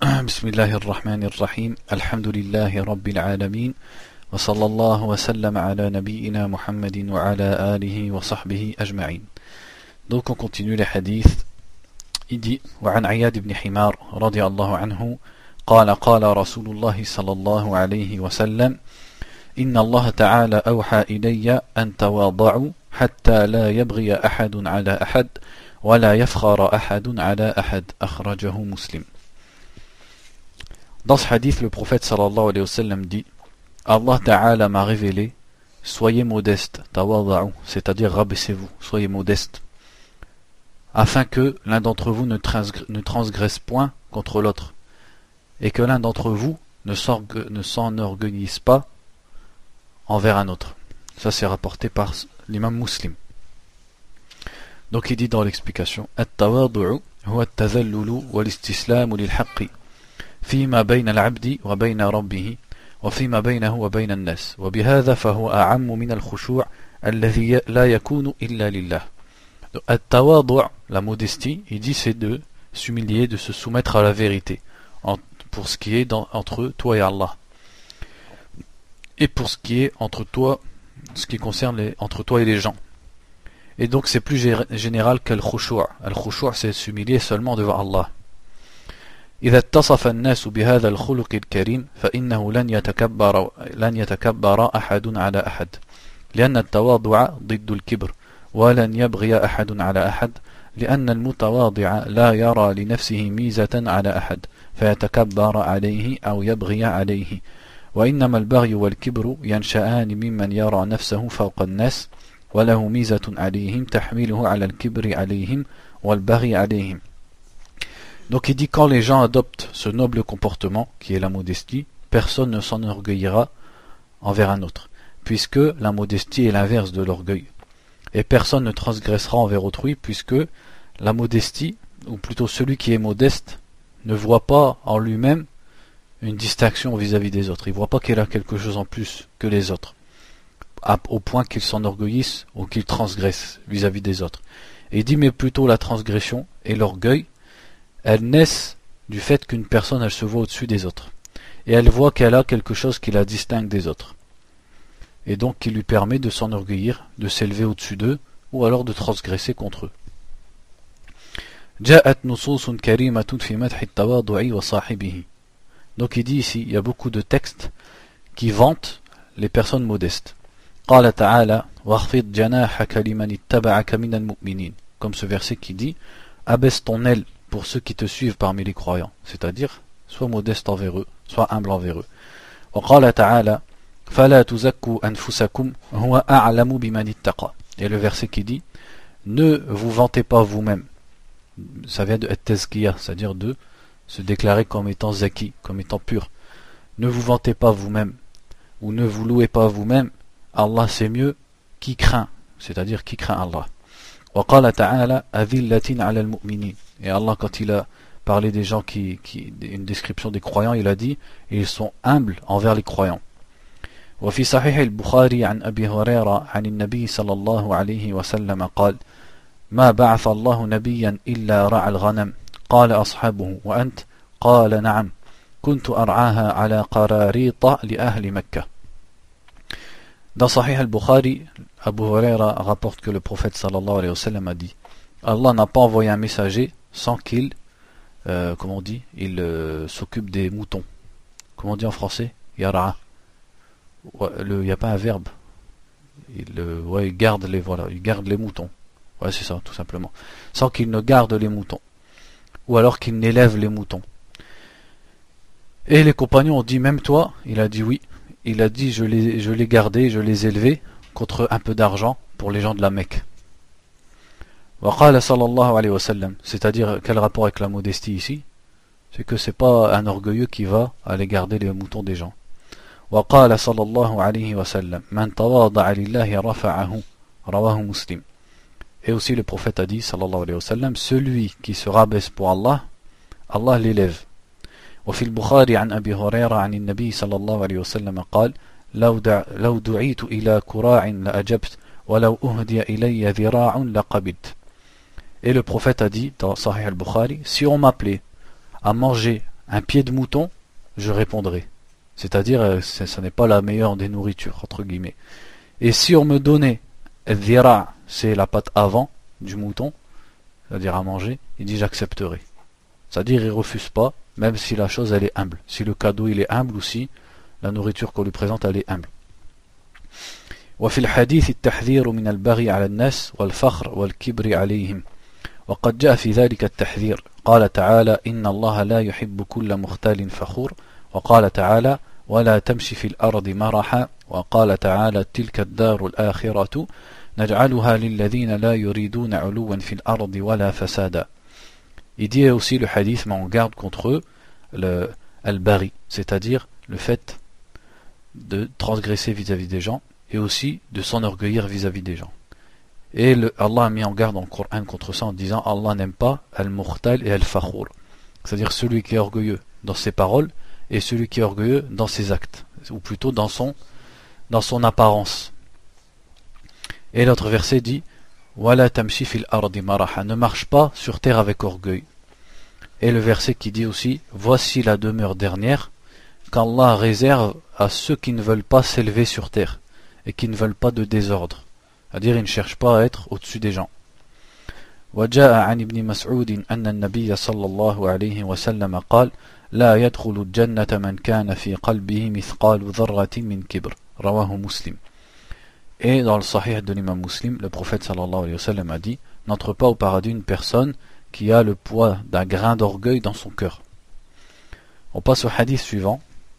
بسم الله الرحمن الرحيم الحمد لله رب العالمين وصلى الله وسلم على نبينا محمد وعلى آله وصحبه أجمعين. Donc on continue les hadiths. Il dit وعن عياد بن حمار رضي الله عنه قال قال رسول الله صلى الله عليه وسلم إن الله تعالى أوحى إلي أن تواضعوا حتى لا يبغي أحد على أحد ولا يفخر أحد على أحد أخرجه مسلم. Dans ce hadith, le prophète sallallahu alayhi wa sallam dit Allah Ta'ala m'a révélé, soyez modestes, tawada'u, c'est-à-dire rabaissez-vous, soyez modestes, afin que l'un d'entre vous ne transgresse point contre l'autre, et que l'un d'entre vous ne s'enorgueillisse pas envers un autre. Ça c'est rapporté par l'imam Muslim. Donc il dit dans l'explication At-tawadu'u huwa at-tadhallulu wal-istislamu lil-haqqi فيما بين العبد وبين ربه وفيما بينه وبين الناس وبهذا فهو أعم من الخشوع الذي لا يكون إلا لله. التواضع, la modestie, il dit c'est de s'humilier, de se soumettre à la vérité pour ce qui est entre toi et Allah, et pour ce qui est entre toi, ce qui concerne entre toi et les gens. Et donc c'est plus général qu'al-khushu'. Al-khushu' c'est s'humilier seulement devant Allah. إذا اتصف الناس بهذا الخلق الكريم فإنه لن يتكبر أحد على أحد لأن التواضع ضد الكبر ولن يبغي أحد على أحد لأن المتواضع لا يرى لنفسه ميزة على أحد فيتكبر عليه أو يبغي عليه وإنما البغي والكبر ينشأان ممن يرى نفسه فوق الناس وله ميزة عليهم تحمله على الكبر عليهم والبغي عليهم. Donc il dit quand les gens adoptent ce noble comportement qui est la modestie, personne ne s'enorgueillira envers un autre, puisque la modestie est l'inverse de l'orgueil. Et personne ne transgressera envers autrui, puisque la modestie, ou plutôt celui qui est modeste, ne voit pas en lui-même une distinction vis-à-vis des autres. Il ne voit pas qu'il a quelque chose en plus que les autres, au point qu'il s'enorgueillisse ou qu'il transgresse vis-à-vis des autres. Et il dit mais plutôt la transgression et l'orgueil, elles naissent du fait qu'une personne elle se voit au-dessus des autres et elle voit qu'elle a quelque chose qui la distingue des autres et donc qui lui permet de s'enorgueillir, de s'élever au-dessus d'eux ou alors de transgresser contre eux. Donc il dit ici, il y a beaucoup de textes qui vantent les personnes modestes. Comme ce verset qui dit abaisse ton aile pour ceux qui te suivent parmi les croyants, c'est-à-dire sois modeste envers eux, sois humble envers eux. Et le verset qui dit ne vous vantez pas vous-même, ça vient de tazkiya, c'est-à-dire de se déclarer comme étant zaki, comme étant pur. Ne vous vantez pas vous-même ou ne vous louez pas vous-même, Allah c'est mieux qui craint, c'est-à-dire qui craint Allah. Et Allah, quand il a parlé des gens une description des croyants, il a dit ils sont humbles envers les croyants. وفي صحيح البخاري عن أبي هريرة عن النبي صلى الله عليه وسلم قال ما بعث الله نبيا إلا رعى الغنم قال أصحابه وأنت قال نعم كنت أرعاها على قراريط لأهل مكة. Dans Sahih al-Bukhari, Abu Huraira rapporte que le prophète sallallahu alayhi wa sallam a dit Allah n'a pas envoyé un messager sans qu'il comment on dit, il s'occupe des moutons. Comment on dit en français? Yara. Il n'y a pas un verbe. Il garde les moutons. Ouais, c'est ça, tout simplement. Sans qu'il ne garde les moutons. Ou alors qu'il n'élève les moutons. Et les compagnons ont dit même toi? Il a dit oui. Il a dit je les gardais, je les élevais contre un peu d'argent pour les gens de la Mecque. Waqala sallallahu alayhi wa sallam, c'est-à-dire quel rapport avec la modestie ici? C'est que c'est pas un orgueilleux qui va aller garder les moutons des gens. Waqala sallallahu alayhi wa sallam, man tawada'a lillahi rafa'ahu, rawahu Muslim. Et aussi le prophète a dit sallallahu alayhi wa sallam, celui qui se rabaisse pour Allah, Allah l'élève. وفي البخاري عن أبي هريرة عن النبي صلى الله عليه وسلم قال لو دعيت إلى كراع لأجبت ولو أهدي إلي ذراع لقبلت. Et le prophète a dit dans Sahih al-Bukhari, si on m'appelait à manger un pied de mouton, je répondrai. C'est-à-dire, ce n'est pas la meilleure des nourritures, entre guillemets. Et si on me donnait dhira, c'est la patte avant du mouton, c'est-à-dire à manger, il dit j'accepterai. C'est-à-dire il refuse pas, même si la chose elle est humble. Si le cadeau il est humble ou si la nourriture qu'on lui présente elle est humble. وفي الحديث التحذير من البغي على الناس والفخر والكبر عليهم وقد جاء في ذلك التحذير قال تعالى إن الله لا يحب كل مختال فخور وقال تعالى ولا تمشي في الأرض مرحا وقال تعالى تلك الدار الآخرة نجعلها للذين لا يريدون علوا في الأرض ولا فسادا. Il dit aussi le hadith, mais on garde contre eux le al-bari, c'est-à-dire le fait de transgresser vis-à-vis des gens et aussi de s'enorgueillir vis-à-vis des gens. Et Allah a mis en garde dans le Coran contre ça en disant Allah n'aime pas al-mukhtal et al-fakhour, c'est-à-dire celui qui est orgueilleux dans ses paroles et celui qui est orgueilleux dans ses actes, ou plutôt dans son apparence. Et l'autre verset dit Wala tamshi fil ardi maraha, ne marche pas sur terre avec orgueil. Et le verset qui dit aussi voici la demeure dernière qu'Allah réserve à ceux qui ne veulent pas s'élever sur terre et qui ne veulent pas de désordre, c'est-à-dire ils ne cherchent pas à être au-dessus des gens. وجاء عن ابن مسعود أن النبي صلى الله عليه وسلم قال لا يدخل الجنة من كان في قلبه مثقال ذرة من كبر رواه مسلم. Et dans le sahih de l'imam Muslim, le prophète sallallahu alayhi wa sallam a dit n'entre pas au paradis une personne qui a le poids d'un grain d'orgueil dans son cœur. On passe au hadith suivant.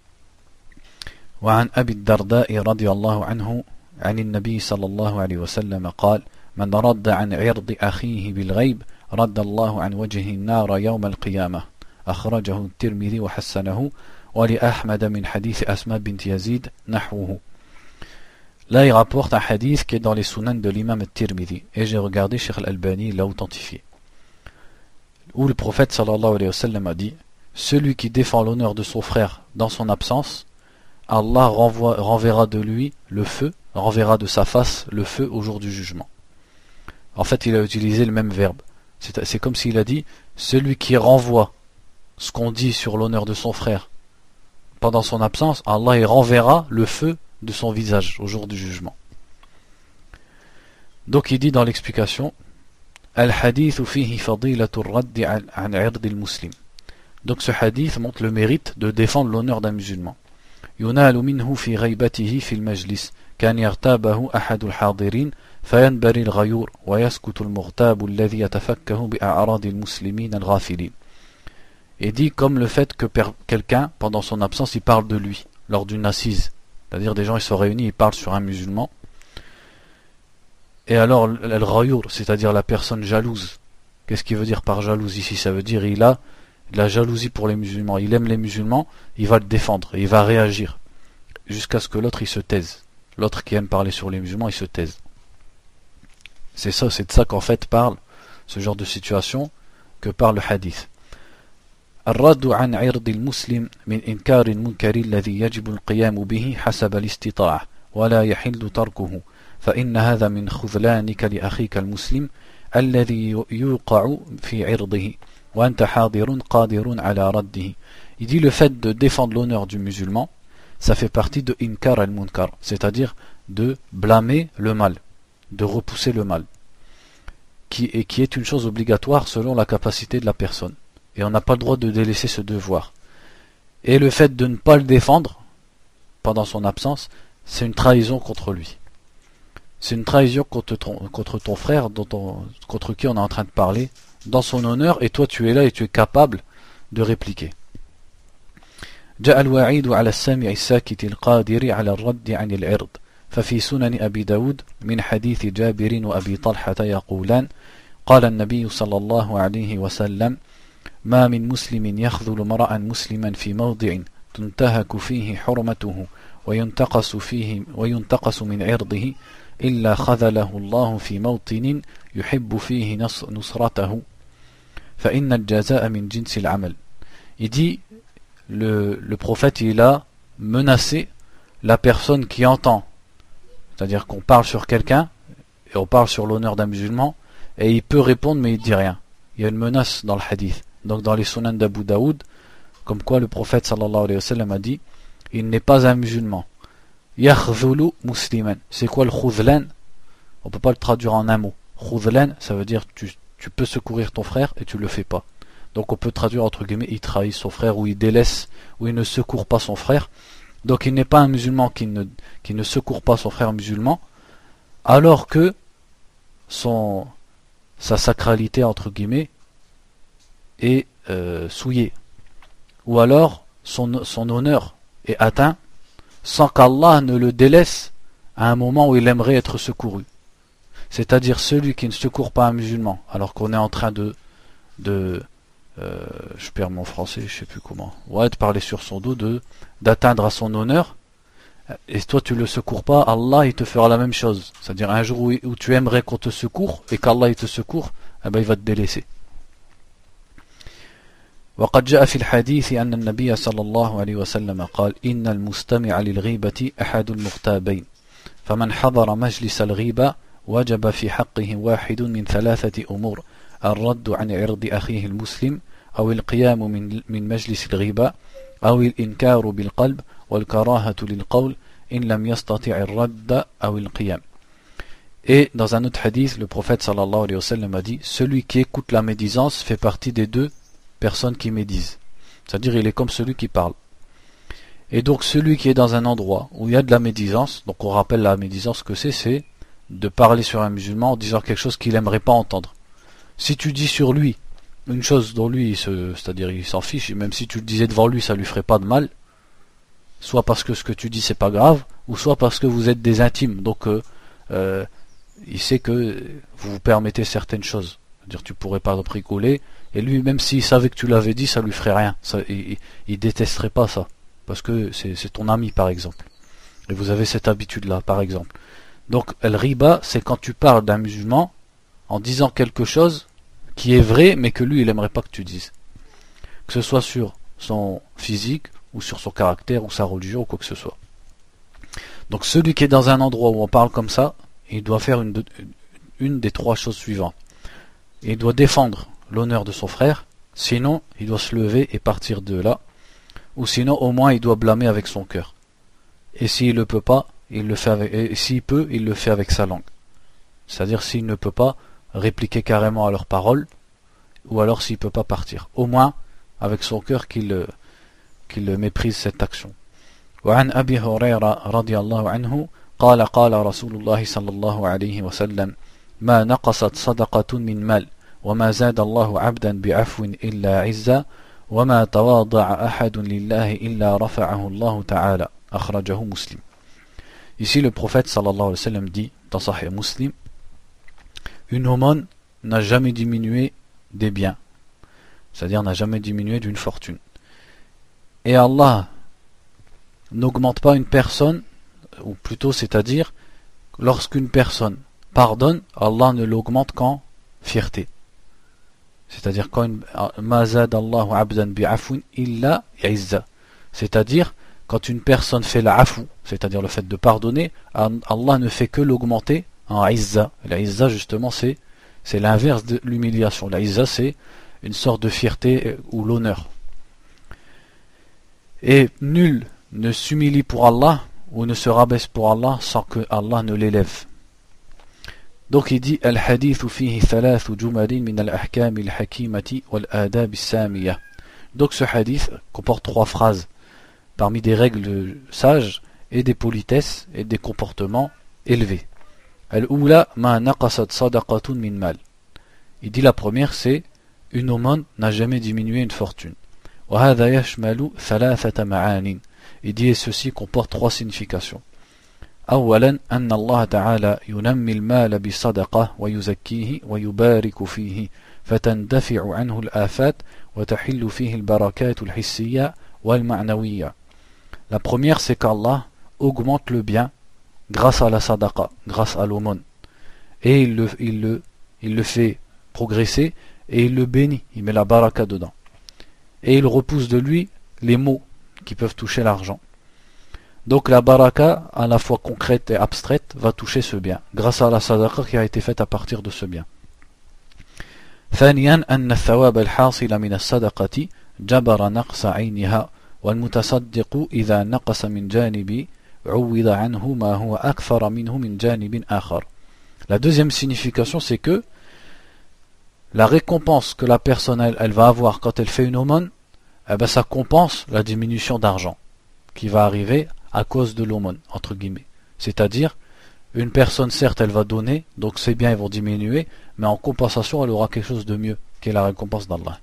وعن أبي الدرداء رضي الله عنه عن النبي صلى الله عليه وسلم قال من رد عن عرض أخيه بالغيب رد الله عن وجهه النار يوم القيامة أخرجه الترمذي وحسنه ولأحمد من حديث أسماء بنت يزيد نحوه. Là, il rapporte un hadith qui est dans les sunan de l'imam al-Tirmidhi. Et j'ai regardé, Cheikh al-Albani l'a authentifié. Où le prophète sallallahu alayhi wa sallam a dit celui qui défend l'honneur de son frère dans son absence, Allah renverra de lui le feu, renverra de sa face le feu au jour du jugement. En fait, il a utilisé le même verbe. C'est comme s'il a dit celui qui renvoie ce qu'on dit sur l'honneur de son frère pendant son absence, Allah il renverra le feu de son visage au jour du jugement. Donc il dit dans l'explication Al-hadith fihi fadilatu ar-radd an 'ird al-muslim. Donc ce hadith montre le mérite de défendre l'honneur d'un musulman. Yunalu minhu fi ghaibatihi fi al-majlis kan yartabahu ahad al-hadirin fayanbari al-ghayur wa yaskutu al-mughtab alladhi yatafakkahu bi a'rad al-muslimin al-ghafilin. Et dit comme le fait que quelqu'un pendant son absence il parle de lui lors d'une assise. C'est-à-dire des gens ils sont réunis, ils parlent sur un musulman. Et alors al-ghayur, c'est-à-dire la personne jalouse. Qu'est-ce qu'il veut dire par jalouse ici? Ça veut dire il a de la jalousie pour les musulmans. Il aime les musulmans, il va le défendre, il va réagir. Jusqu'à ce que l'autre il se taise. L'autre qui aime parler sur les musulmans, il se taise. C'est de ça qu'en fait parle ce genre de situation que parle le hadith. الرد عن عرض المسلم من إنكار المنكر الذي يجب القيام به حسب الاستطاعة ولا يحل تركه فإن هذا من خذلانك لأخيك المسلم الذي يوقع في عرضه وأنت حاضر قادر على رده. Il dit le fait de défendre l'honneur du musulman, ça fait partie de inkar al-munkar, c'est-à-dire de blâmer le mal, de repousser le mal, qui est une chose obligatoire selon la capacité de la personne. Et on n'a pas le droit de délaisser ce devoir. Et le fait de ne pas le défendre pendant son absence, c'est une trahison contre lui. C'est une trahison contre ton frère, contre qui on est en train de parler, dans son honneur, et toi tu es là et tu es capable de répliquer. جاء الوعيد على السامع الساكت القادر على الرد عن العرض ففي سنن أبي داود من حديث جابر وأبي طلحة يقولان قال النبي صلى الله عليه وسلم ما من مسلم يخذل مرأ مسلما في موضع تنتهك فيه حرمته وينتقص من عرضه إلا خذله الله في موطن يحب فيه نصرته فإن الجزاء من جنس العمل. Il dit le prophète il a menacé la personne qui entend, c'est-à-dire qu'on parle sur quelqu'un et on parle sur l'honneur d'un musulman et il peut répondre mais il dit rien. Il y a une menace dans le hadith. Donc dans les sunan d'Abu Daoud, comme quoi le prophète sallallahu alayhi wa sallam a dit il n'est pas un musulman yakhdhulu musliman. C'est quoi le khudlan? On peut pas le traduire en un mot. Khudlan, ça veut dire tu peux secourir ton frère et tu le fais pas. Donc on peut traduire entre guillemets il trahit son frère, ou il délaisse, ou il ne secourt pas son frère. Donc il n'est pas un musulman qui ne secourt pas son frère musulman, alors que sa sacralité entre guillemets est souillée, ou alors son honneur est atteint sans qu'Allah ne le délaisse à un moment où il aimerait être secouru. C'est-à-dire celui qui ne secourt pas un musulman alors qu'on est en train je perds mon français, je sais plus comment, ouais, de parler sur son dos, d'atteindre à son honneur, et toi tu le secours pas, Allah il te fera la même chose. C'est-à-dire un jour où tu aimerais qu'on te secourt et qu'Allah il te secourt, eh ben il va te délaisser. وقد جاء في الحديث أن النبي صلى الله عليه وسلم قال إن المستمع للغيبة أحد المغتابين فمن حضر مجلس الغيبة وجب في حقه واحد من ثلاثة أمور الرد عن عرض أخيه المسلم أو القيام من مجلس الغيبة أو الإنكار بالقلب والكراهة للقول إن لم يستطع الرد أو القيام. Et dans un autre hadith, le prophète sallallahu alayhi wa sallam a dit celui qui écoute la médisance fait partie des deux personnes qui médisent. C'est-à-dire il est comme celui qui parle. Et donc celui qui est dans un endroit où il y a de la médisance, donc on rappelle la médisance que c'est de parler sur un musulman en disant quelque chose qu'il n'aimerait pas entendre. Si tu dis sur lui une chose dont lui, c'est-à-dire il s'en fiche, même si tu le disais devant lui, ça lui ferait pas de mal, soit parce que ce que tu dis c'est pas grave, ou soit parce que vous êtes des intimes, donc il sait que vous vous permettez certaines choses. C'est-à-dire tu pourrais par exemple rigoler, et lui même s'il savait que tu l'avais dit, ça lui ferait rien, il détesterait pas ça, parce que c'est ton ami par exemple, et vous avez cette habitude là par exemple. Donc el riba, c'est quand tu parles d'un musulman en disant quelque chose qui est vrai mais que lui il aimerait pas que tu dises, que ce soit sur son physique ou sur son caractère ou sa religion ou quoi que ce soit. Donc celui qui est dans un endroit où on parle comme ça, il doit faire une des trois choses suivantes. Il doit défendre l'honneur de son frère, sinon il doit se lever et partir de là, ou sinon au moins il doit blâmer avec son cœur. Et s'il ne peut pas, il le fait et s'il peut, il le fait avec sa langue. C'est-à-dire s'il ne peut pas répliquer carrément à leurs paroles, ou alors s'il ne peut pas partir. Au moins avec son cœur qu'il méprise cette action. وعن أبي هريرة رضي الله عنه قال قال رسول الله صلى الله عليه وسلم ما نقصت صدقة من مال وما زاد الله عبدا بعفو إلا عزا وما تواضع أحد لله إلا رفعه الله تعالى أخرجه مسلم. Ici le prophète sallallahu alayhi wa sallam dit dans Sahih Muslim, une aumône n'a jamais diminué des biens, c'est-à-dire n'a jamais diminué d'une fortune. Et Allah n'augmente pas une personne, ou plutôt c'est-à-dire lorsqu'une personne pardonne, Allah ne l'augmente qu'en fierté. C'est-à-dire quand mazad Allahu abdan bi'afwin illa izza. C'est-à-dire quand une personne fait l'afou, c'est-à-dire le fait de pardonner, Allah ne fait que l'augmenter en izza. La izza justement c'est l'inverse de l'humiliation. La izza c'est une sorte de fierté ou l'honneur. Et nul ne s'humilie pour Allah ou ne se rabaisse pour Allah sans que Allah ne l'élève. Donc il dit al-hadithu fihi thalathu jumalin min al-ahkam al-hakimati wal-adab as-samiyah. Donc ce hadith comporte trois phrases parmi des règles sages et des politesses et des comportements élevés. Al-oula ma naqasat sadaqatun min mal. Il dit la première c'est une aumône n'a jamais diminué une fortune. Wa hadha yashmalu thalathata ma'anin. Il dit et ceci comporte trois significations. أولا أن الله تعالى ينمي المال بالصدقة ويزكيه ويبارك فيه فتندفع عنه الآفات وتحل فيه البركات الحسية والمعنوية. La première c'est qu'Allah augmente le bien grâce à la sadaqa, grâce à l'aumône, et il le fait progresser et il le bénit, il met la baraka dedans et il repousse de lui les maux qui peuvent toucher l'argent. Donc la baraka, à la fois concrète et abstraite, va toucher ce bien, grâce à la sadaqa qui a été faite à partir de ce bien. ثانيا أن الثواب الحاصل من الصدقة جبر نقص عينها والمتصدق إذا نقص من جانب عوض عنه ما هو أكثر منه من جانب آخر. La deuxième signification, c'est que la récompense que la personne elle va avoir quand elle fait une aumône, eh ben, ça compense la diminution d'argent qui va arriver à cause de l'aumône, entre guillemets. C'est-à-dire, une personne, certes, elle va donner, donc ses biens ils vont diminuer, mais en compensation, elle aura quelque chose de mieux, qui est la récompense d'Allah.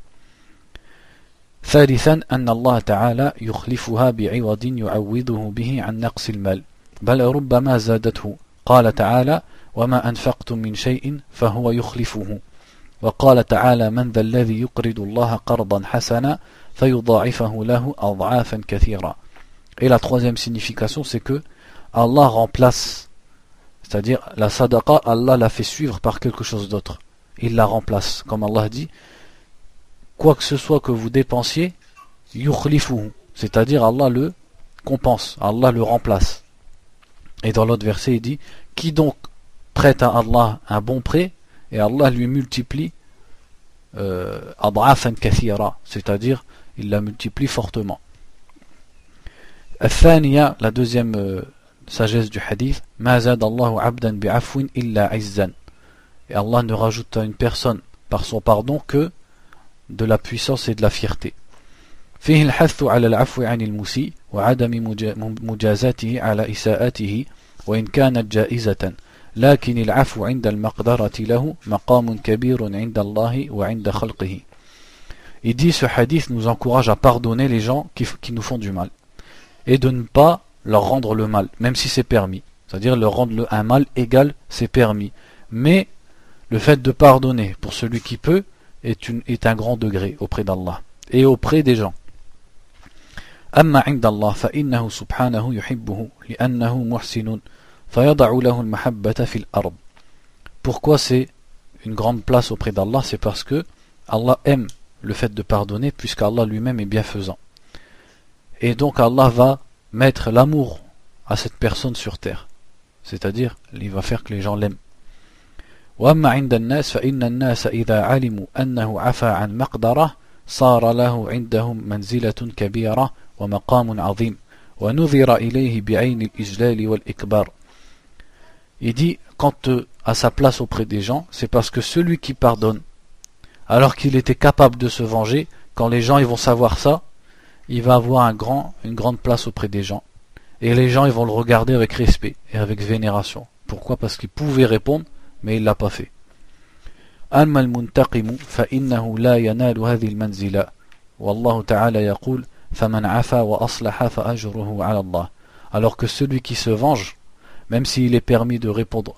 ثالثا أن الله تعالى يخلفها بعوض يعوضه به عن نقص المال بل ربما زادته قال تعالى وما أنفقتم من شيء فهو يخلفه وقال تعالى من ذا الذي يقرض الله قرضا حسنا فيضاعفه له أضعافا كثيرا. Et la troisième signification, c'est que Allah remplace, c'est-à-dire la sadaqa, Allah la fait suivre par quelque chose d'autre. Il la remplace. Comme Allah dit, quoi que ce soit que vous dépensiez, yukhlifuhu, c'est-à-dire Allah le compense, Allah le remplace. Et dans l'autre verset, il dit, qui donc prête à Allah un bon prêt, et Allah lui multiplie ad'afan kathira, c'est-à-dire il la multiplie fortement. الثانية, la deuxième sagesse du hadith, ما زاد الله عبدا بعفو إلا عزا. Et Allah ne rajoute à une personne par son pardon que de la puissance et de la fierté. فيه الحث على العفو عن المسيء وعدم مجازاته على إساءته وإن كانت جائزة لكن العفو عند المقدرة له مقام كبير عند الله وعند خلقه. Il dit, ce hadith nous encourage à pardonner les gens qui nous font du mal et de ne pas leur rendre le mal, même si c'est permis. C'est-à-dire leur rendre un mal égal, c'est permis. Mais le fait de pardonner pour celui qui peut est un grand degré auprès d'Allah et auprès des gens. أما عند الله فإنه سبحانه يحبه لأنه محسن فيضع له المحبة في الأرض. Pourquoi c'est une grande place auprès d'Allah? C'est parce que Allah aime le fait de pardonner, puisqu'Allah lui-même est bienfaisant. Et donc Allah va mettre l'amour à cette personne sur terre. C'est-à-dire, il va faire que les gens l'aiment. وأما عند الناس فإن الناس إذا علموا أنه عفى عن مقدره صار له عندهم منزلة كبيرة ومقام عظيم ونظر إليه بعين الإجلال والإكبار. Il dit, quant à sa place auprès des gens, c'est parce que celui qui pardonne, alors qu'il était capable de se venger, quand les gens ils vont savoir ça, il va avoir une grande place auprès des gens. Et les gens ils vont le regarder avec respect et avec vénération. Pourquoi? Parce qu'il pouvait répondre, mais il ne l'a pas fait. أما المنتقم فإنه لا ينال هذه المنزلة والله تعالى يقول فمن عفا وأصلح فأجره على الله. Alors que celui qui se venge, même s'il est permis de répondre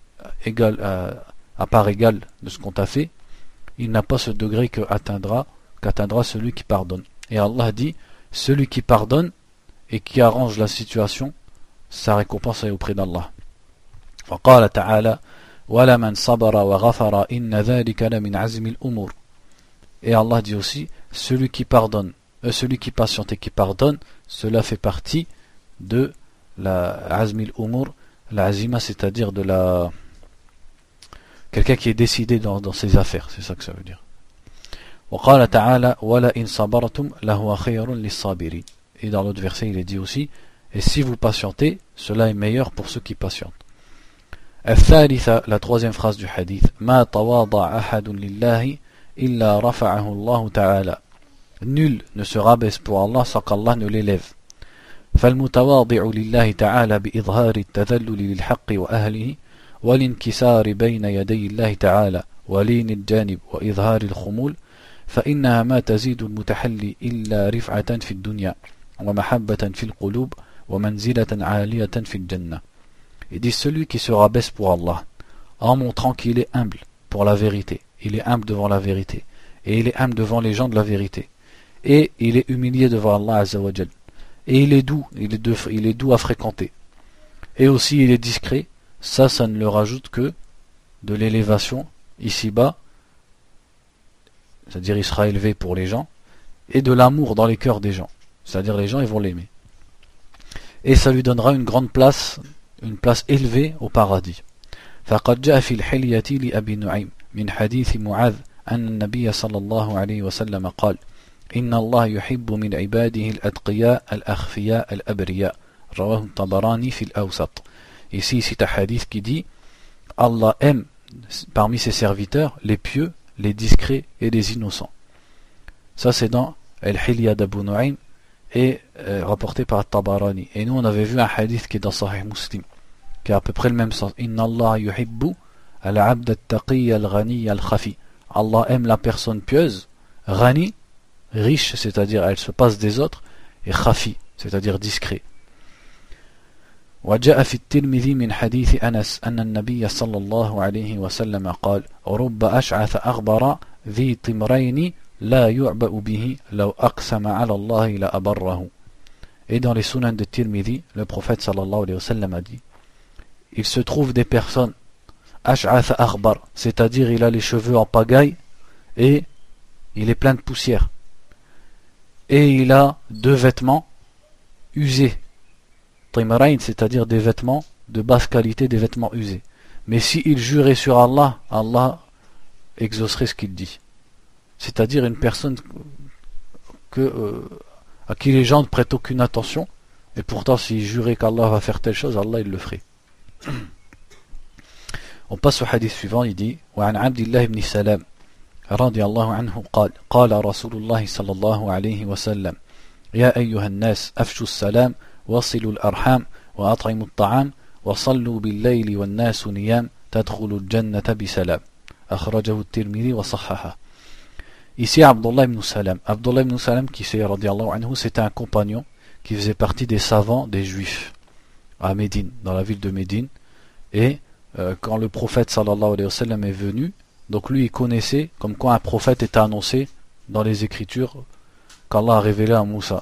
à part égale de ce qu'on t'a fait, il n'a pas ce degré qu'atteindra celui qui pardonne. Et Allah dit, celui qui pardonne et qui arrange la situation, sa récompense est auprès d'Allah. وقال تعالى وَلَمَنْ صَبَرَ وَغَفَرَ إِنَّ ذَلِكَ لَمِنْ عَزْمِ الْأُمُورِ. Et Allah dit aussi, celui qui pardonne, celui qui patiente et qui pardonne, cela fait partie de la azmil umur, la azima, c'est-à-dire de la quelqu'un qui est décidé dans ses affaires, c'est ça que ça veut dire. وقال تعالى وَلَئِنْ صَبَرْتُمْ لَهُوَ خَيْرٌ لِلصَّابِرِينَ. Et dans l'autre verset il est dit aussi, et si vous patientez, cela est meilleur pour ceux qui patientent. الثالثة, la troisième phrase du hadith, ما تواضع أحد لله إلا رفعه الله تعالى. Nul ne se rabaisse pour Allah sans qu'Allah ne l'élève. فالمتواضع لله تعالى بإظهار التذلل للحق وأهله والانكسار بين يدي الله تعالى ولين الجانب وإظهار الخمول فإنها ما تزيد المتحلي إلا رفعة في الدنيا ومحبة في القلوب ومنزلة عالية في الجنة. Il dit, celui qui se rabaisse pour Allah en montrant qu'il est humble pour la vérité, il est humble devant la vérité et il est humble devant les gens de la vérité et il est humilié devant Allah Azza wa Jal et il est doux à fréquenter et aussi il est discret, ça ne le rajoute que de l'élévation ici-bas, c'est-à-dire il sera élevé pour les gens, et de l'amour dans les cœurs des gens, c'est-à-dire les gens ils vont l'aimer et ça lui donnera une grande place, une place élevée au paradis. فقد جاء في الحلية لأبي نعيم من حديث معاذ أن النبي صلى الله عليه وسلم قال Inna Allah yuhibbu min ibadihi al-atqiya al-akhfiya al-abriya. Rawahu Tabarani fil Awsat. Ici, c'est un hadith qui dit Allah aime parmi ses serviteurs les pieux, les discrets et les innocents. Ça, c'est dans Al-Hilya d'Abu Nu'aym et rapporté par Tabarani. Et nous, on avait vu un hadith qui est dans Sahih Muslim, qui a à peu près le même sens. Inna Allah yuhibbu al-abd al-taqi al-ghani al-khafi. Allah aime la personne pieuse, ghani, riche, c'est-à-dire elle se passe des autres, et khafi, c'est-à-dire discret. وجاء في الترمذي من حديث أنس أن النبي صلى الله عليه وسلم قال رب أشعث أغبر ذي طمرين لا يعبأ به لو أقسم على الله لأبره. Et dans les sunan de Tirmidhi, le prophète sallallahu alayhi wa sallam a dit, il se trouve des personnes ash'ath aghbar, c'est-à-dire il a les cheveux en pagaille et il est plein de poussière. Et il a deux vêtements usés. Timrain, c'est-à-dire des vêtements de basse qualité, des vêtements usés. Mais s'il jurait sur Allah, Allah exaucerait ce qu'il dit. C'est-à-dire une personne à qui les gens ne prêtent aucune attention, et pourtant s'il jurait qu'Allah va faire telle chose, Allah il le ferait. On passe au hadith suivant, il dit وعن عبد الله بن سلام رضي الله عنه قال قال رسول الله صلى الله عليه وسلم يا أيها الناس أفشوا السلام وصلوا الأرحام وأطعموا الطعام وصلوا بالليل والناس نيام تدخلوا الجنة بسلام أخرجه الترمذي وصححه. Ici Abdullah ibn Salam. Abdullah ibn Salam, qui c'est radiyallahu anhu, c'était un compagnon qui faisait partie des savants des juifs à Médine, dans la ville de Médine. Et quand le prophète sallallahu alayhi wa sallam est venu, donc lui il connaissait comme quoi un prophète était annoncé dans les écritures qu'Allah a révélé à Moussa.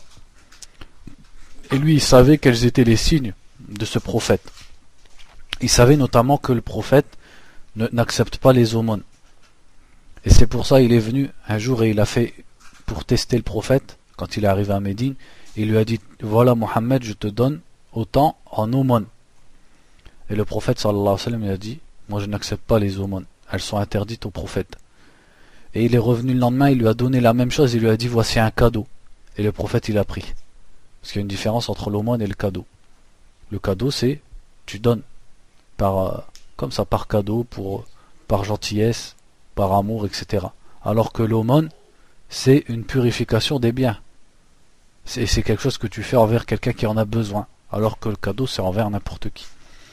Et lui, il savait quels étaient les signes de ce prophète. Il savait notamment que le prophète n'accepte pas les aumônes. Et c'est pour ça qu'il est venu un jour et il a fait, pour tester le prophète, quand il est arrivé à Médine, il lui a dit, voilà Mohammed, je te donne autant en aumônes. Et le prophète sallallahu alayhi wa sallam, il a dit, moi je n'accepte pas les aumônes, elles sont interdites au prophète. Et il est revenu le lendemain, il lui a donné la même chose, il lui a dit, voici un cadeau. Et le prophète il a pris. Parce qu'il y a une différence entre l'aumône et le cadeau. Le cadeau, c'est tu donnes comme ça par cadeau, par gentillesse, par amour, etc. Alors que l'aumône, c'est une purification des biens. C'est quelque chose que tu fais envers quelqu'un qui en a besoin. Alors que le cadeau, c'est envers n'importe qui.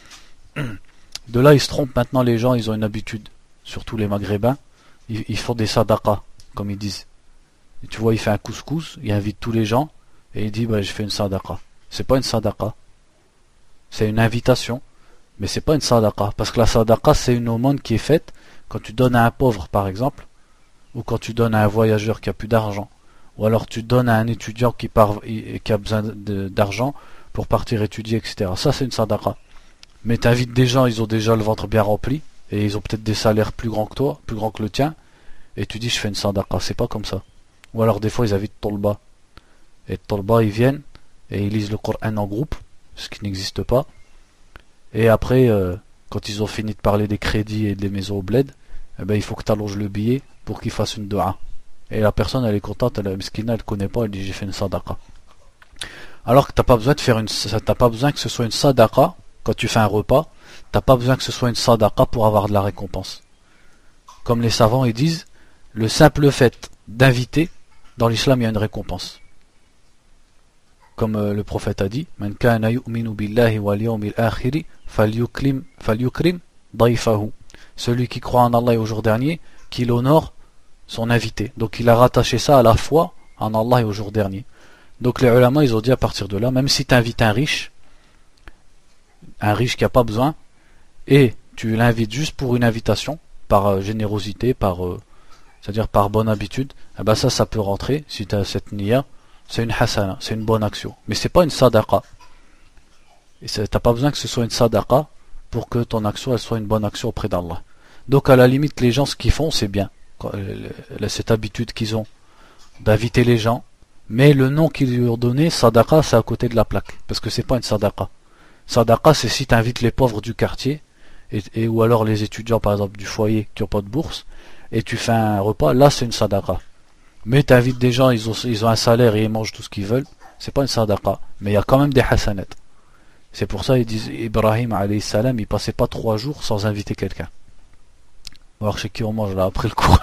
De là, ils se trompent maintenant, les gens, ils ont une habitude, surtout les maghrébins, ils font des sadaqas, comme ils disent. Et tu vois, il fait un couscous, il invite tous les gens, et il dit, bah, je fais une sadaqa. C'est pas une sadaqa. C'est une invitation. Mais c'est pas une sadaqa. Parce que la sadaqa, c'est une aumône qui est faite quand tu donnes à un pauvre, par exemple. Ou quand tu donnes à un voyageur qui a plus d'argent. Ou alors tu donnes à un étudiant qui a besoin d'argent pour partir étudier, etc. Ça, c'est une sadaqa. Mais t'invites des gens, ils ont déjà le ventre bien rempli. Et ils ont peut-être des salaires plus grands que toi, plus grands que le tien. Et tu dis, je fais une sadaqa. C'est pas comme ça. Ou alors des fois, ils invitent Tolba. Et Tolba, ils viennent et ils lisent le Coran en groupe, ce qui n'existe pas. Et après, quand ils ont fini de parler des crédits et des maisons au bled, eh ben, il faut que tu allonges le billet pour qu'ils fassent une dua. Et la personne, elle est contente, la miskina, elle connaît pas, elle dit j'ai fait une sadaqa. Alors que t'as pas besoin de faire t'as pas besoin que ce soit une sadaqa quand tu fais un repas, t'as pas besoin que ce soit une sadaqa pour avoir de la récompense. Comme les savants, ils disent, le simple fait d'inviter, dans l'islam, il y a une récompense. Comme le prophète a dit, Man kana yu'minu billahi wal yawmil akhiri falyukrim dayfahu. Celui qui croit en Allah et au jour dernier, qu'il honore son invité. Donc il a rattaché ça à la foi en Allah et au jour dernier. Donc les ulama, ils ont dit à partir de là, même si tu invites un riche qui n'a pas besoin, et tu l'invites juste pour une invitation, par générosité, c'est-à-dire par bonne habitude, eh ben ça peut rentrer, si tu as cette niya. C'est une hasana, c'est une bonne action. Mais c'est pas une sadaqa. Et t'as pas besoin que ce soit une sadaqa pour que ton action elle soit une bonne action auprès d'Allah. Donc à la limite, les gens ce qu'ils font, c'est bien. Cette habitude qu'ils ont d'inviter les gens. Mais le nom qu'ils lui ont donné, sadaqa, c'est à côté de la plaque. Parce que c'est pas une sadaqa. Sadaqa, c'est si tu invites les pauvres du quartier, ou alors les étudiants par exemple du foyer qui n'ont pas de bourse, et tu fais un repas, là c'est une sadaqa. Mais t'invites des gens, ils ont un salaire et ils mangent tout ce qu'ils veulent, c'est pas une sadaqa, mais il y a quand même des hasanat. C'est pour ça ils disent Ibrahim alayhi salam, il passait pas 3 jours sans inviter quelqu'un. Alors chez qui on mange là après le cours.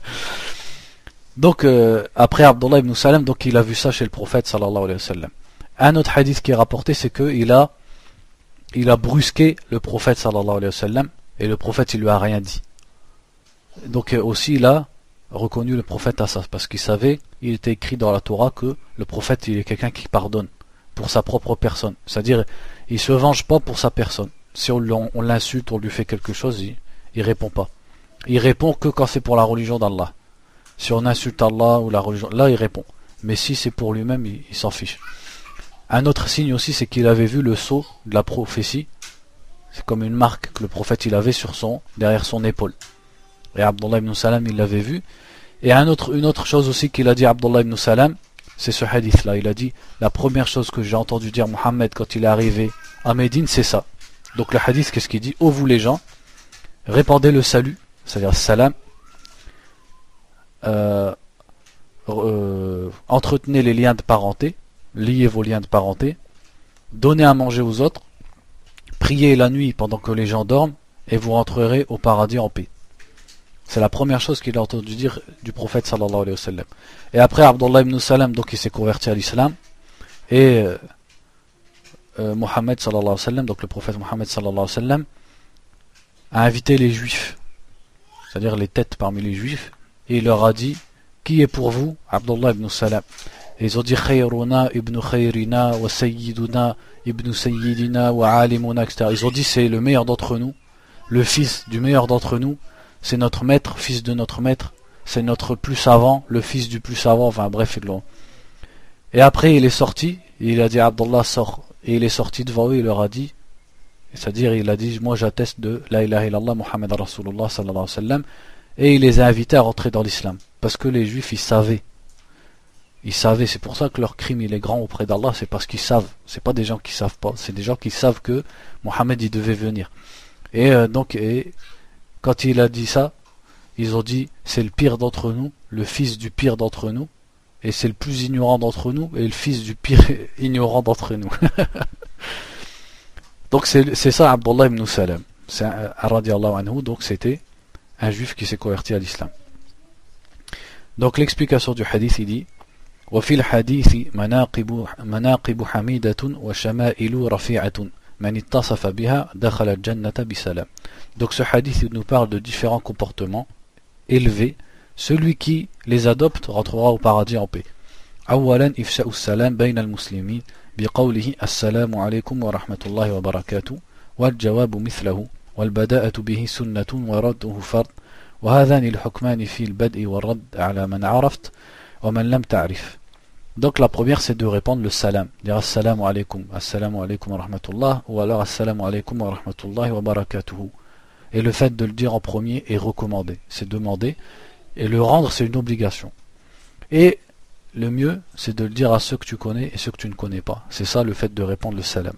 Donc après Abdullah ibn Salam, donc il a vu ça chez le prophète sallallahu alayhi wa sallam. Un autre hadith qui est rapporté, c'est que il a brusqué le prophète sallallahu alayhi wa sallam et le prophète il lui a rien dit. Donc aussi il a reconnu le prophète à ça, parce qu'il savait, il était écrit dans la Torah que le prophète il est quelqu'un qui pardonne pour sa propre personne, c'est-à-dire il se venge pas pour sa personne. Si on l'insulte, on lui fait quelque chose, il répond pas. Il répond que quand c'est pour la religion d'Allah. Si on insulte Allah ou la religion, là il répond. Mais si c'est pour lui-même, il s'en fiche. Un autre signe aussi, c'est qu'il avait vu le sceau de la prophétie. C'est comme une marque que le prophète il avait derrière son épaule. Et Abdullah ibn Salam il l'avait vu. Et une autre chose aussi qu'il a dit Abdullah ibn Salam, c'est ce hadith là. Il a dit, la première chose que j'ai entendu dire Mohammed quand il est arrivé à Médine, c'est ça. Donc le hadith, qu'est-ce qu'il dit? Ô vous les gens, répandez le salut, c'est-à-dire salam, entretenez les liens de parenté, liez vos liens de parenté, donnez à manger aux autres, priez la nuit pendant que les gens dorment, et vous rentrerez au paradis en paix. C'est la première chose qu'il a entendu dire du prophète sallallahu alayhi wa sallam. Et après Abdullah ibn Salam, donc il s'est converti à l'islam, et Mohammed sallallahu alayhi wa sallam, donc le prophète Mohammed sallallahu alayhi wa sallam, a invité les juifs, c'est-à-dire les têtes parmi les juifs, et il leur a dit, qui est pour vous Abdullah ibn Salam? Et ils ont dit Khayruna ibn Khayrina wa Sayyiduna ibn Sayyidina wa Alimuna, etc. Ils ont dit c'est le meilleur d'entre nous, le fils du meilleur d'entre nous, c'est notre maître, fils de notre maître, c'est notre plus savant, le fils du plus savant, enfin bref, ils l'ont. Et après il est sorti, et il a dit Abdullah sort, et il est sorti devant eux, il leur a dit, c'est-à-dire il a dit moi j'atteste de la ilaha illallah Muhammad Rasulullah sallallahu alayhi wa sallam, et il les a invités à rentrer dans l'islam, parce que les juifs ils savaient, c'est pour ça que leur crime il est grand auprès d'Allah, c'est parce qu'ils savent, c'est pas des gens qui savent pas, c'est des gens qui savent que Mohammed il devait venir. Et donc quand il a dit ça, ils ont dit c'est le pire d'entre nous, le fils du pire d'entre nous, et c'est le plus ignorant d'entre nous, et le fils du pire ignorant d'entre nous. Donc c'est ça Abdullah ibn Salam, c'est radiallahu anhu, donc c'était un juif qui s'est converti à l'islam. Donc l'explication du hadith il dit وفي الحديث مناقب حميدة وشمائل رفيعة من اتصف بها دخل الجنة بسلام. Donc ce hadith il nous parle de différents comportements élevés. Celui qui les adopte rentrera au paradis en paix. أولا إفشاء السلام بين المسلمين بقوله السلام عليكم ورحمة الله وبركاته والجواب مثله والبداءة به سنة ورده فرض وهذان الحكمان في البدء والرد على من عرفت ومن لم تعرف. Donc la première c'est de répandre le salam, dire assalamu alaikum wa rahmatullah, ou alors assalamu alaikum wa rahmatullahi wa barakatuhu. Et le fait de le dire en premier est recommandé, c'est demandé, et le rendre c'est une obligation. Et le mieux c'est de le dire à ceux que tu connais et ceux que tu ne connais pas. C'est ça le fait de répandre le salam.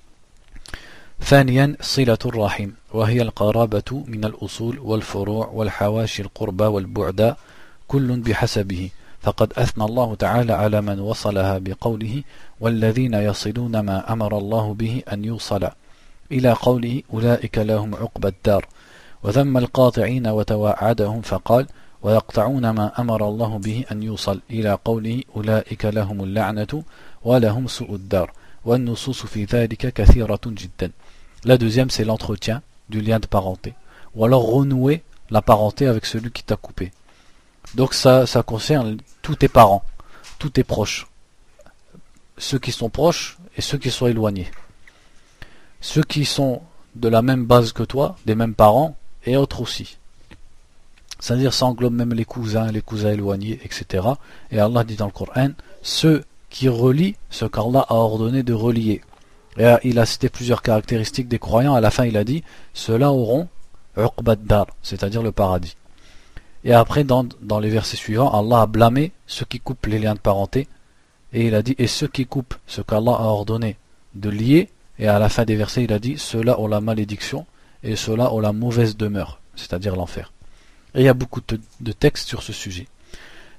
ثانيا صلة الرحم وهي القرابة من الأصول والفروع والحواشي القربى والبعد كل بحسبه. فقد أثنى الله تعالى على من وصلها بقوله والذين يصلون ما أمر الله به أن يوصل إلى قوله أولئك لهم عقبى الدار وذم القاطعين وتوعدهم فقال ويقطعون ما أمر الله به أن يوصل إلى قوله أولئك لهم اللعنة ولهم سوء الدار والنصوص في ذلك كثيرة جدا. La deuxième c'est l'entretien du lien de parenté, ou alors renouer la parenté avec celui qui t'a coupé. Donc ça concerne tous tes parents, tous tes proches, ceux qui sont proches et ceux qui sont éloignés, ceux qui sont de la même base que toi, des mêmes parents, et autres aussi. C'est-à-dire ça englobe même les cousins éloignés, etc. Et Allah dit dans le Coran, ceux qui relient ce qu'Allah a ordonné de relier. Et il a cité plusieurs caractéristiques des croyants, à la fin il a dit, ceux-là auront uqbad dar, c'est-à-dire le paradis. Et après dans les versets suivants, Allah a blâmé ceux qui coupent les liens de parenté, et il a dit, et ceux qui coupent ce qu'Allah a ordonné de lier, et à la fin des versets il a dit, ceux-là ont la malédiction, et ceux-là ont la mauvaise demeure, c'est-à-dire l'enfer. Et il y a beaucoup de textes sur ce sujet.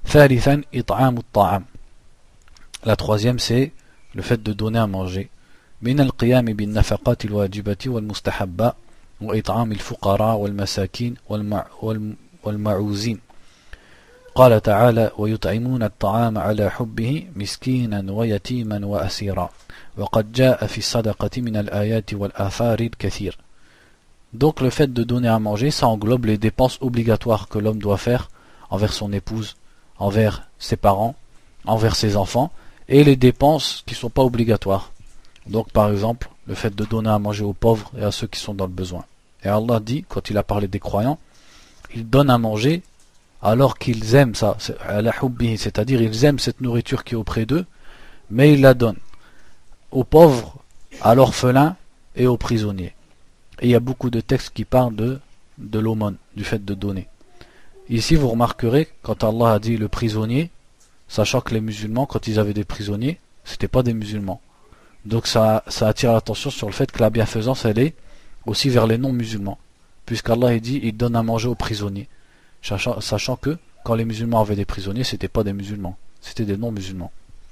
ثالثا إطعام الطعام. La troisième c'est le fait de donner à manger. من القيام بالنفقات الواجبة والمستحبة وإطعام الفقراء والمساكين والمعوزين. قال تعالى ويطعمون الطعام على حبه مسكينا ويتيما وأسيرا وقد جاء في الصدقة من الآيات والآثار الكثير. Donc le fait de donner à manger, ça englobe les dépenses obligatoires que l'homme doit faire envers son épouse, envers ses parents, envers ses enfants, et les dépenses qui ne sont pas obligatoires. Donc par exemple, le fait de donner à manger aux pauvres et à ceux qui sont dans le besoin. Et Allah dit, quand il a parlé des croyants, ils donnent à manger alors qu'ils aiment ça, c'est-à-dire ils aiment cette nourriture qui est auprès d'eux, mais ils la donnent aux pauvres, à l'orphelin et aux prisonniers. Et il y a beaucoup de textes qui parlent de l'aumône, du fait de donner. Ici vous remarquerez, quand Allah a dit le prisonnier, sachant que les musulmans, quand ils avaient des prisonniers, c'était pas des musulmans. Donc ça attire l'attention sur le fait que la bienfaisance elle est aussi vers les non-musulmans, puisqu'Allah dit il donne à manger aux prisonniers, sachant que quand les musulmans avaient des prisonniers, c'était pas des musulmans, c'était des non-musulmans.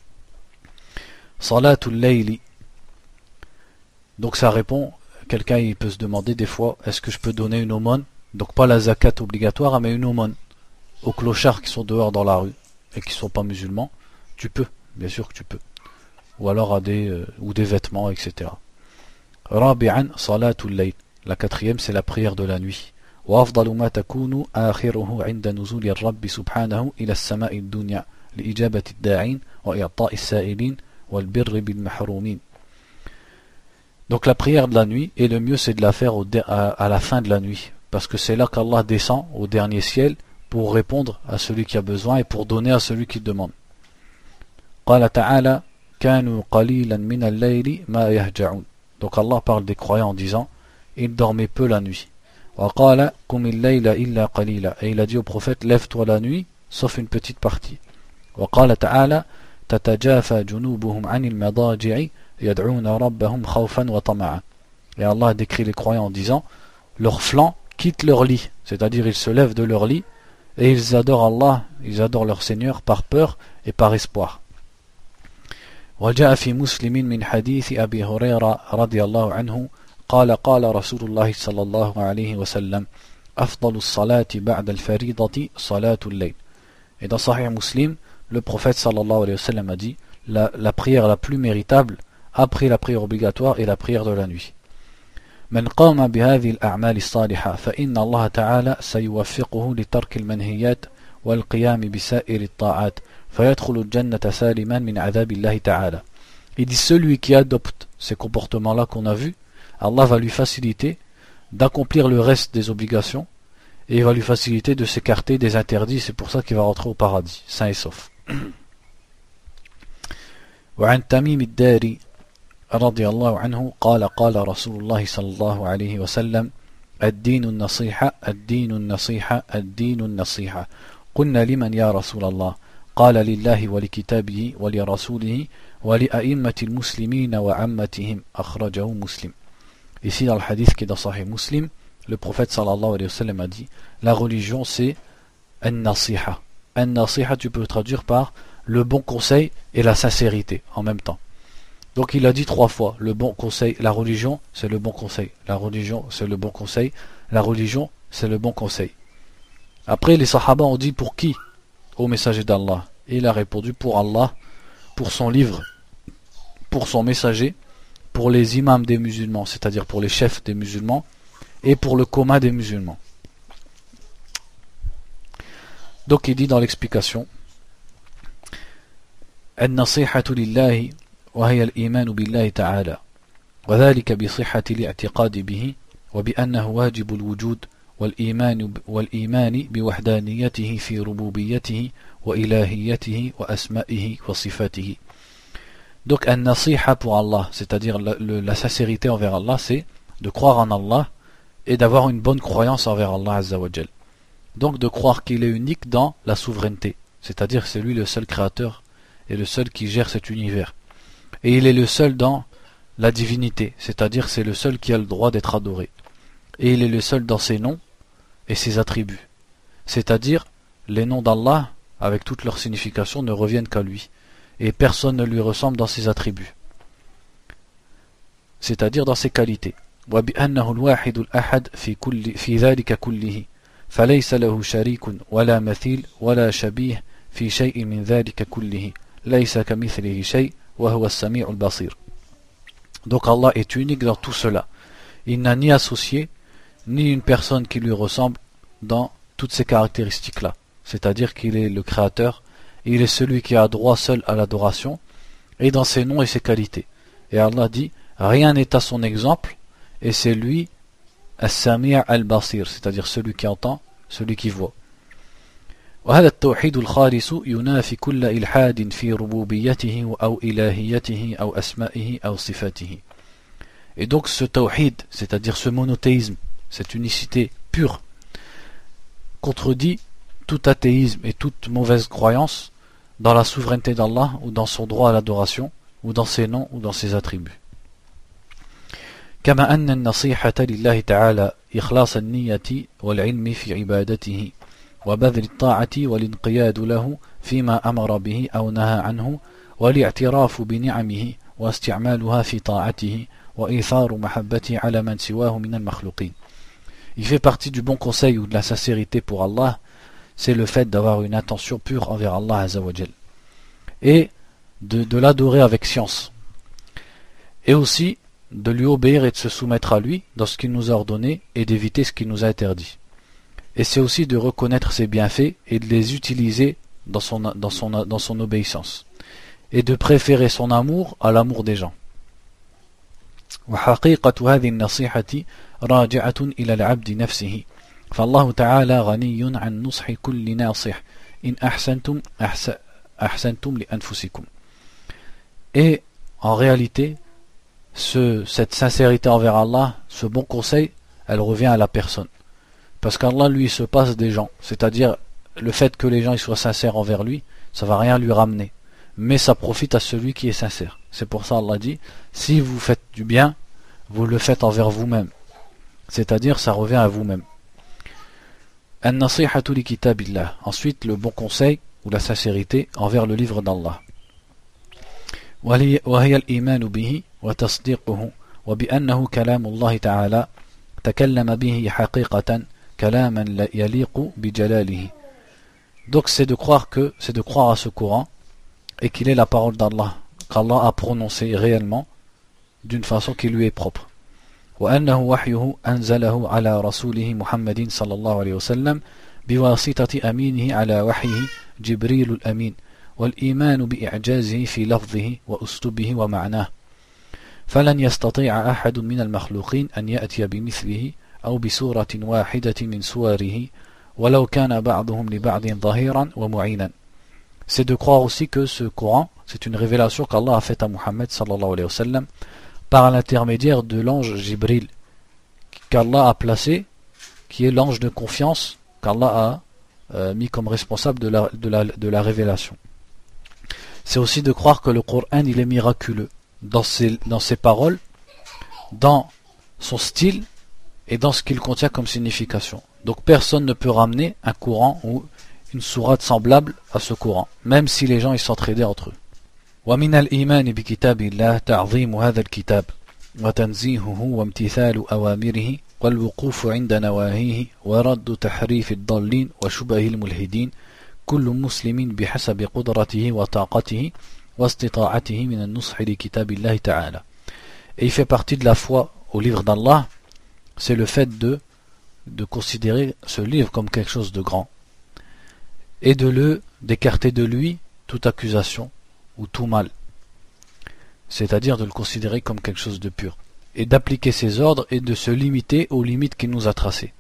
Salatul layli. Donc ça répond, quelqu'un il peut se demander des fois, est-ce que je peux donner une aumône, donc pas la zakat obligatoire, mais une aumône aux clochards qui sont dehors dans la rue et qui sont pas musulmans? Tu peux, bien sûr que tu peux. Ou alors à des vêtements, etc. Rabi'an salatul layl. La quatrième c'est la prière de la nuit. وأفضل ما تكون آخره عند نزول الرب سبحانه إلى السماء الدنيا لإجابة الداعين وإعطاء السائلين والبر بالمحرومين. Donc la prière de la nuit, et le mieux c'est de la faire à la fin de la nuit, parce que c'est là qu'Allah descend au dernier ciel pour répondre à celui qui a besoin et pour donner à celui qui demande. قال تعالى كانوا قليلا من الليل ما يهجعون. Donc Allah parle des croyants en disant ils dormaient peu la nuit. وقال قم الليل إلا قليلا. Et il a dit au prophète lève-toi la nuit sauf une petite partie. وقال تعالى تتجافى جنوبهم عن المضاجع يدعون ربهم خوفا وطمعا. Et Allah a décrit les croyants en disant leurs flancs quittent leur lit, c'est-à-dire ils se lèvent de leur lit et ils adorent Allah, ils adorent leur Seigneur par peur et par espoir. وجاء في مسلم من حديث أبي هريرة رضي الله عنه قال قال رسول الله صلى الله عليه وسلم أفضل الصلاة بعد الفريضة صلاة الليل. Et dans Sahih Muslim, le prophète sallallahu alayhi wa sallam a dit la prière la plus méritable après la prière obligatoire est la prière de la nuit. من قام بهذه الأعمال الصالحة فإن الله تعالى سيوفقه لترك المنهيات والقيام بسائر الطاعات فيدخل الجنة سالما من عذاب الله تعالى. Il dit celui qui adopte ces comportements-là qu'on a vus, Allah va lui faciliter d'accomplir le reste des obligations et il va lui faciliter de s'écarter des interdits, c'est pour ça qu'il va rentrer au paradis, sain et sauf. وعن تميم الداري رضي الله عنه قال قال رسول الله صلى الله عليه وسلم الدين النصيحة الدين النصيحة الدين النصيحة قلنا لمن يا رسول الله قال لله ولكتابه ولرسوله ولأئمة المسلمين وعمتهم أخرجه مسلم. Ici dans le hadith qui est dans Sahih Muslim, le prophète sallallahu alayhi wa sallam a dit la religion c'est an-nasiha. An-nasiha tu peux traduire par le bon conseil et la sincérité en même temps. Donc il a dit 3 fois le bon conseil, la religion c'est le bon conseil, la religion c'est le bon conseil, la religion c'est le bon conseil. Après les sahaba ont dit pour qui au messager d'Allah? Et il a répondu pour Allah, pour son livre, pour son messager, pour les imams des musulmans, c'est-à-dire pour les chefs des musulmans et pour le commun des musulmans. Donc il dit dans l'explication النصيحة لله وهي الإيمان بالله تعالى وذلك بصحة الاعتقاد به وبأنه واجب الوجود والإيمان بوحدانيته في ربوبيته وإلهيته وأسمائه وصفاته. Donc an-nasiha pour Allah, c'est-à-dire la sincérité envers Allah, c'est de croire en Allah et d'avoir une bonne croyance envers Allah Azza wa Jal. Donc de croire qu'il est unique dans la souveraineté, c'est-à-dire c'est lui le seul créateur et le seul qui gère cet univers. Et il est le seul dans la divinité, c'est-à-dire c'est le seul qui a le droit d'être adoré. Et il est le seul dans ses noms et ses attributs, c'est-à-dire les noms d'Allah, avec toutes leurs significations, ne reviennent qu'à lui. Et personne ne lui ressemble dans ses attributs. C'est-à-dire dans ses qualités. وَبِأَنَّهُ الْوَاحِدُ الْأَحَدُ في ذلك كله فليس له شريك ولا مثيل ولا شبيه في شيء من ذلك كله ليس كمثله شيء وهو السميع البصير. Donc Allah est unique dans tout cela. Il n'a ni associé, ni une personne qui lui ressemble dans toutes ces caractéristiques-là. C'est-à-dire qu'il est le créateur, il est celui qui a droit seul à l'adoration, et dans ses noms et ses qualités. Et Allah dit, rien n'est à son exemple, et c'est lui, As-Sami' al-Basir, c'est-à-dire celui qui entend, celui qui voit. وهذا التوحيد الخالص ينافي كل إلحاد في ربوبيته أو إلهيته أو أسمائه أو صفاته. Et donc ce tawhid, c'est-à-dire ce monothéisme, cette unicité pure, contredit tout athéisme et toute mauvaise croyance dans la souveraineté d'Allah ou dans son droit à l'adoration ou dans ses noms ou dans ses attributs. كما أن النصيحة لله تعالى إخلاص النية والعلم في عبادته وبذل الطاعة والانقياد له فيما أمر به أو نهى عنه والاعتراف بنعمه واستعمالها في طاعته وإيثار محبته على من سواه من المخلوقين. Il fait partie du bon conseil ou de la sincérité pour Allah, c'est le fait d'avoir une intention pure envers Allah Azza wa Jal et de l'adorer avec science, et aussi de lui obéir et de se soumettre à lui dans ce qu'il nous a ordonné et d'éviter ce qu'il nous a interdit. Et c'est aussi de reconnaître ses bienfaits et de les utiliser dans son obéissance, et de préférer son amour à l'amour des gens. وحقيقة هذه النصيحة راجعة إلى العبد نفسه فالله تعالى غني عن نصح كل ناصح إن أحسنتم لأنفسكم. Et en réalité, cette sincérité envers Allah, ce bon conseil, elle revient à la personne. Parce qu'Allah, lui, se passe des gens. C'est-à-dire, le fait que les gens ils soient sincères envers lui, ça va rien lui ramener. Mais ça profite à celui qui est sincère. C'est pour ça Allah dit, si vous faites du bien, vous le faites envers vous-même. C'est-à-dire, ça revient à vous-même. An-nasihatu li kitabillah. Ensuite, le bon conseil ou la sincérité envers le livre d'Allah. وهي الإيمان به وتصديقه وبأنه كلام الله تعالى تكلم به حقيقة كلاما يليق بجلاله. Donc c'est de croire à ce Coran et qu'il est la parole d'Allah, qu'Allah a prononcé réellement d'une façon qui lui est propre. وأنه وحيه أنزله على رسوله محمد صلى الله عليه وسلم بواسطة أمينه على وحيه جبريل الأمين والإيمان بإعجازه في لفظه وأسلوبه ومعناه فلن يستطيع أحد من المخلوقين أن يأتي بمثله أو بسورة واحدة من سوره ولو كان بعضهم لبعض ظهيرا ومعينا. C'est de croire aussi que ce Coran, c'est une révélation qu'Allah a faite à Muhammad sallallahu alayhi wa sallam par l'intermédiaire de l'ange Jibril qu'Allah a placé, qui est l'ange de confiance qu'Allah a mis comme responsable de la révélation. C'est aussi de croire que le Coran il est miraculeux dans ses paroles, dans son style et dans ce qu'il contient comme signification. Donc personne ne peut ramener un Coran ou une sourate semblable à ce Coran, même si les gens ils s'entraidaient entre eux. ومن الإيمان بكتاب الله تعظيم هذا الكتاب وتنزيهه وامتثال أوامره والوقوف عند نواهيه ورد تحريف الضالين وشبه الملحدين كل مسلم بحسب قدرته وطاقته واستطاعته من النصح لكتاب الله تعالى. Et il fait partie de la foi au livre d'Allah, c'est le fait de considérer ce livre comme quelque chose de grand et d'écarter de lui toute accusation ou tout mal, c'est-à-dire de le considérer comme quelque chose de pur et d'appliquer ses ordres et de se limiter aux limites qu'il nous a tracées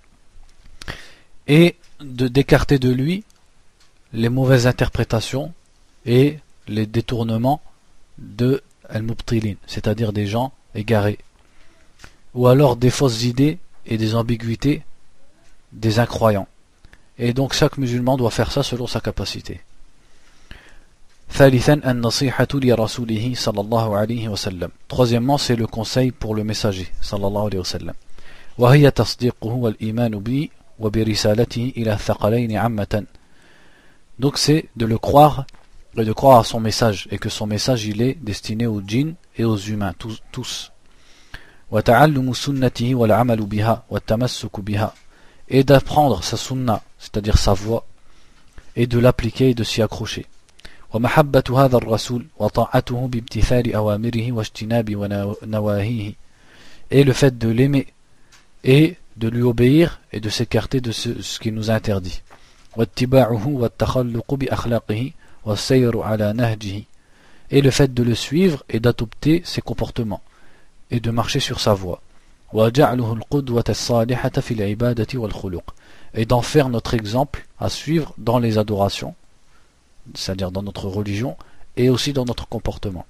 et d'écarter de lui les mauvaises interprétations et les détournements de al-mubtilin, c'est-à-dire des gens égarés, ou alors des fausses idées et des ambiguïtés des incroyants. Et donc chaque musulman doit faire ça selon sa capacité. ثالثا النصيحة لرسوله صلى الله عليه وسلم. Troisièmement, c'est le conseil pour le messager صلى الله عليه وسلم. وهي تصديقه والإيمان به وبرسالته إلى الثقلين عامة Donc c'est de le croire et de croire à son message, et que son message il est destiné aux djinns et aux humains, tous. وَتَعَلُّمُ سُنَّتِهِ وَالْعَمَلُ بِهَا وَالتَّمَسُّكُ بِهَا, et d'apprendre sa sunna, c'est-à-dire sa voix, et de l'appliquer et de s'y accrocher. وَمَحَبَّةُ هَذَا الرَّسُولِ وَطَاعَتُهُ بِامْتِثَالِ أَوَامِرِهِ وَاجْتِنَابِ نَوَاهِيهِ, et le fait de l'aimer et de lui obéir et de s'écarter de ce qu'il nous interdit. وَاتِّبَاعُهُ وَالتَّخَلُّقُ بِأَخْلَاقِهِ وَالسَّيْرُ عَلَى نَهْجِهِ, et le fait de le suivre et d'adopter ses comportements et de marcher sur sa voie. وَجَعْلُهُ الْقُدْوَةَ الصَّالِحَةَ فِي الْعِبَادَةِ وَالْخُلُقِ, et d'en faire notre exemple à suivre dans les adorations, c'est-à-dire dans notre religion et aussi dans notre comportement.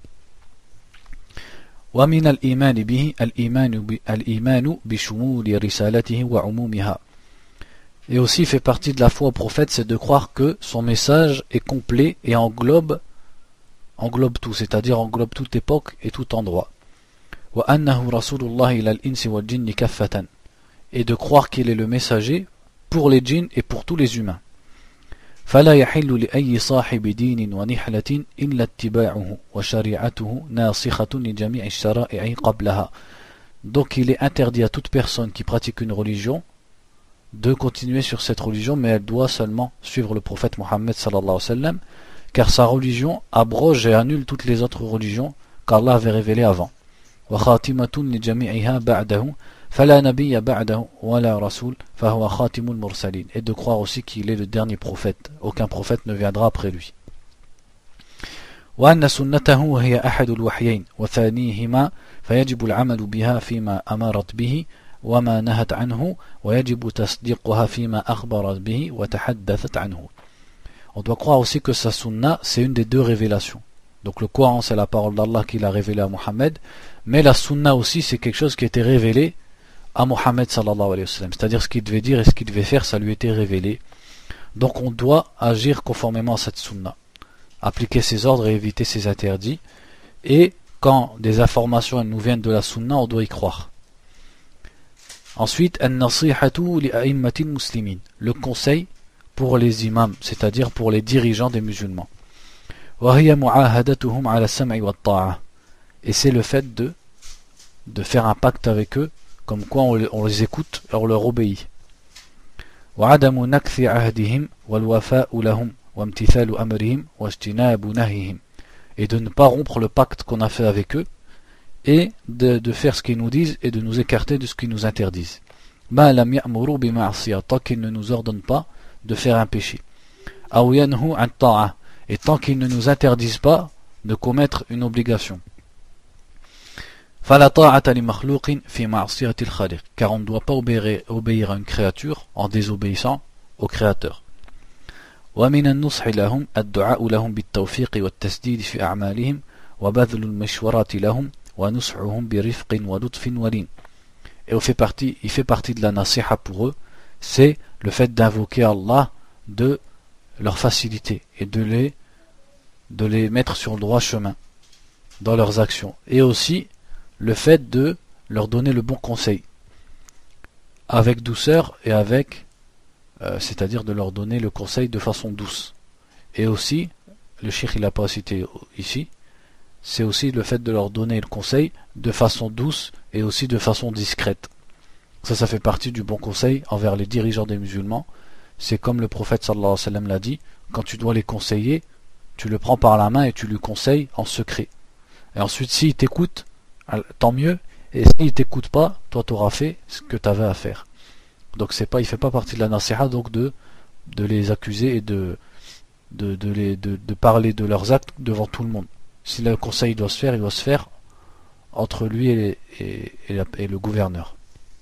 وَمِنَ الْإِيمَانِ بِهِ الْإِيمَانُ بِشُمُولِ رِسَالَتِهِ وَعُمُومِهَا, et aussi fait partie de la foi au prophète, c'est de croire que son message est complet et englobe tout, c'est-à-dire englobe toute époque et tout endroit. وَأَنَّهُ رَسُولُ اللَّهِ إِلَى الْإِنسِ وَالْجِنِّ كَافَّةً, et de croire qu'il est le messager pour les djinns et pour tous les humains. فَلَا يَحِلُّ لِأَيِّ صَاحِبِ دِينٍ وَنِحْلَةٍ إِلَّا اتِّبَاعُهُ وَشَرِيعَتُهُ نَاسِخَةٌ لِجَمِيعِ الشَّرَائِعِ قَبْلَهَا. Donc il est interdit à toute personne qui pratique une religion de continuer sur cette religion, mais elle doit seulement suivre le prophète Mohammed sallallahu alayhi wa sallam, car sa religion abroge et annule toutes les autres religions qu'Allah avait révélées avant. وَخَاتِمَةٌ لِجَمِيعِهَا بَعْدَهُ فَلَا نَبِيَّ بَعْدَهُ وَلَا رَسُولٌ فَهُوَ خَاتِمُ الْمُرْسَلِينَ, et de croire aussi qu'il est le dernier prophète, aucun prophète ne viendra après lui. وأن سنته هي أحد الوحيين وثانيهما فيجب العمل بها فيما أمرت به وما نهت عنه ويجب تصديقها فيما أخبرت به وتحدثت عنه. On doit croire aussi que sa sunna c'est une des deux révélations. Donc le Coran c'est la parole d'Allah qu'il a révélée à Mohammed, mais la sunna aussi c'est quelque chose qui était révélé à Mohammed sallallahu alayhi wa sallam, c'est-à-dire ce qu'il devait dire et ce qu'il devait faire ça lui était révélé. Donc on doit agir conformément à cette sunna, appliquer ses ordres et éviter ses interdits, et quand des informations nous viennent de la sunna on doit y croire. Ensuite, an-nasihatu li a'immatil muslimin, le conseil pour les imams, c'est-à-dire pour les dirigeants des musulmans. Wa hiya mu'ahadatuhum 'ala as-sam'i wat-ta'a, et c'est le fait de faire un pacte avec eux, comme quoi on les écoute et on leur obéit. Wa 'adamu nakthi 'ahdihim wal wafa'u lahum wa imtithalu amrihim wa ijtinabu nahyihim, et de ne pas rompre le pacte qu'on a fait avec eux, et de faire ce qu'ils nous disent et de nous écarter de ce qu'ils nous interdisent. Ma lam ya'muru bi ma'siyah, tant qu'ils ne nous ordonnent pas de faire un péché. Aw yanhu an ta'a, et tant qu'ils ne nous interdisent pas de commettre une obligation. Fala ta'ata li makhluqin fi ma'siyati al-khaliq, car on ne doit pas obéir à une créature en désobéissant au créateur. Wa min an-nushi lahum ad-du'a lahum bit-tawfiq wat-tasdid fi a'malihim wa badhl al-mashwarat lahum. Et il fait partie de la nasiha pour eux, c'est le fait d'invoquer Allah de leur faciliter et de les mettre sur le droit chemin dans leurs actions, et aussi le fait de leur donner le bon conseil avec douceur et c'est-à-dire de leur donner le conseil de façon douce. Et aussi, le cheikh il n'a pas cité ici, c'est aussi le fait de leur donner le conseil de façon douce et aussi de façon discrète. Ça fait partie du bon conseil envers les dirigeants des musulmans. C'est comme le prophète sallallahu alayhi wa sallam l'a dit, quand tu dois les conseiller, tu le prends par la main et tu lui conseilles en secret. Et ensuite, s'il t'écoute, tant mieux, et s'il t'écoute pas, toi tu auras fait ce que tu avais à faire. Donc il fait pas partie de la nasiha, donc de les accuser et de parler de leurs actes devant tout le monde. Si le conseil doit se faire, il doit se faire entre lui et le gouverneur.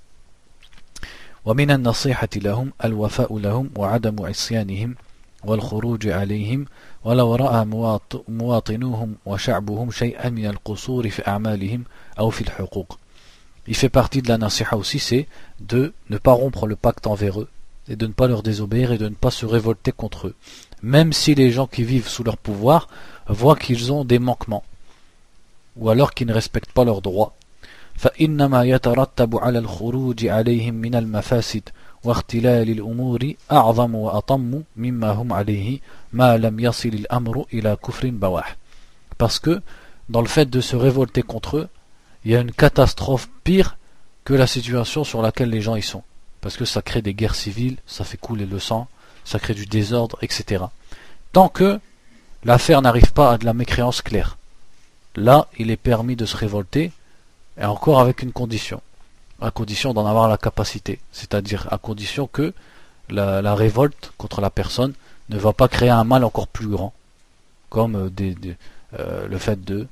ومن النصيحة لهم الوفاء لهم وعدم عصيانهم والخروج عليهم ولو رأى مواطنوهم وشعبهم شيئا من القصور في أعمالهم أو في الحقوق. Il fait partie de la nasiha aussi, c'est de ne pas rompre le pacte envers eux et de ne pas leur désobéir et de ne pas se révolter contre eux, même si les gens qui vivent sous leur pouvoir voient qu'ils ont des manquements ou alors qu'ils ne respectent pas leurs droits. فإنما يترتب على الخروج عليهم من المفاسد واختلال الأمور أعظم وأطم مما هم عليه ما لم يصل الأمر إلى كفر بواح. Parce que dans le fait de se révolter contre eux, il y a une catastrophe pire que la situation sur laquelle les gens y sont. Parce que ça crée des guerres civiles, ça fait couler le sang, ça crée du désordre, etc. Tant que l'affaire n'arrive pas à de la mécréance claire, là il est permis de se révolter, et encore avec une condition, à condition d'en avoir la capacité, c'est-à-dire à condition que la révolte contre la personne ne va pas créer un mal encore plus grand, comme le fait de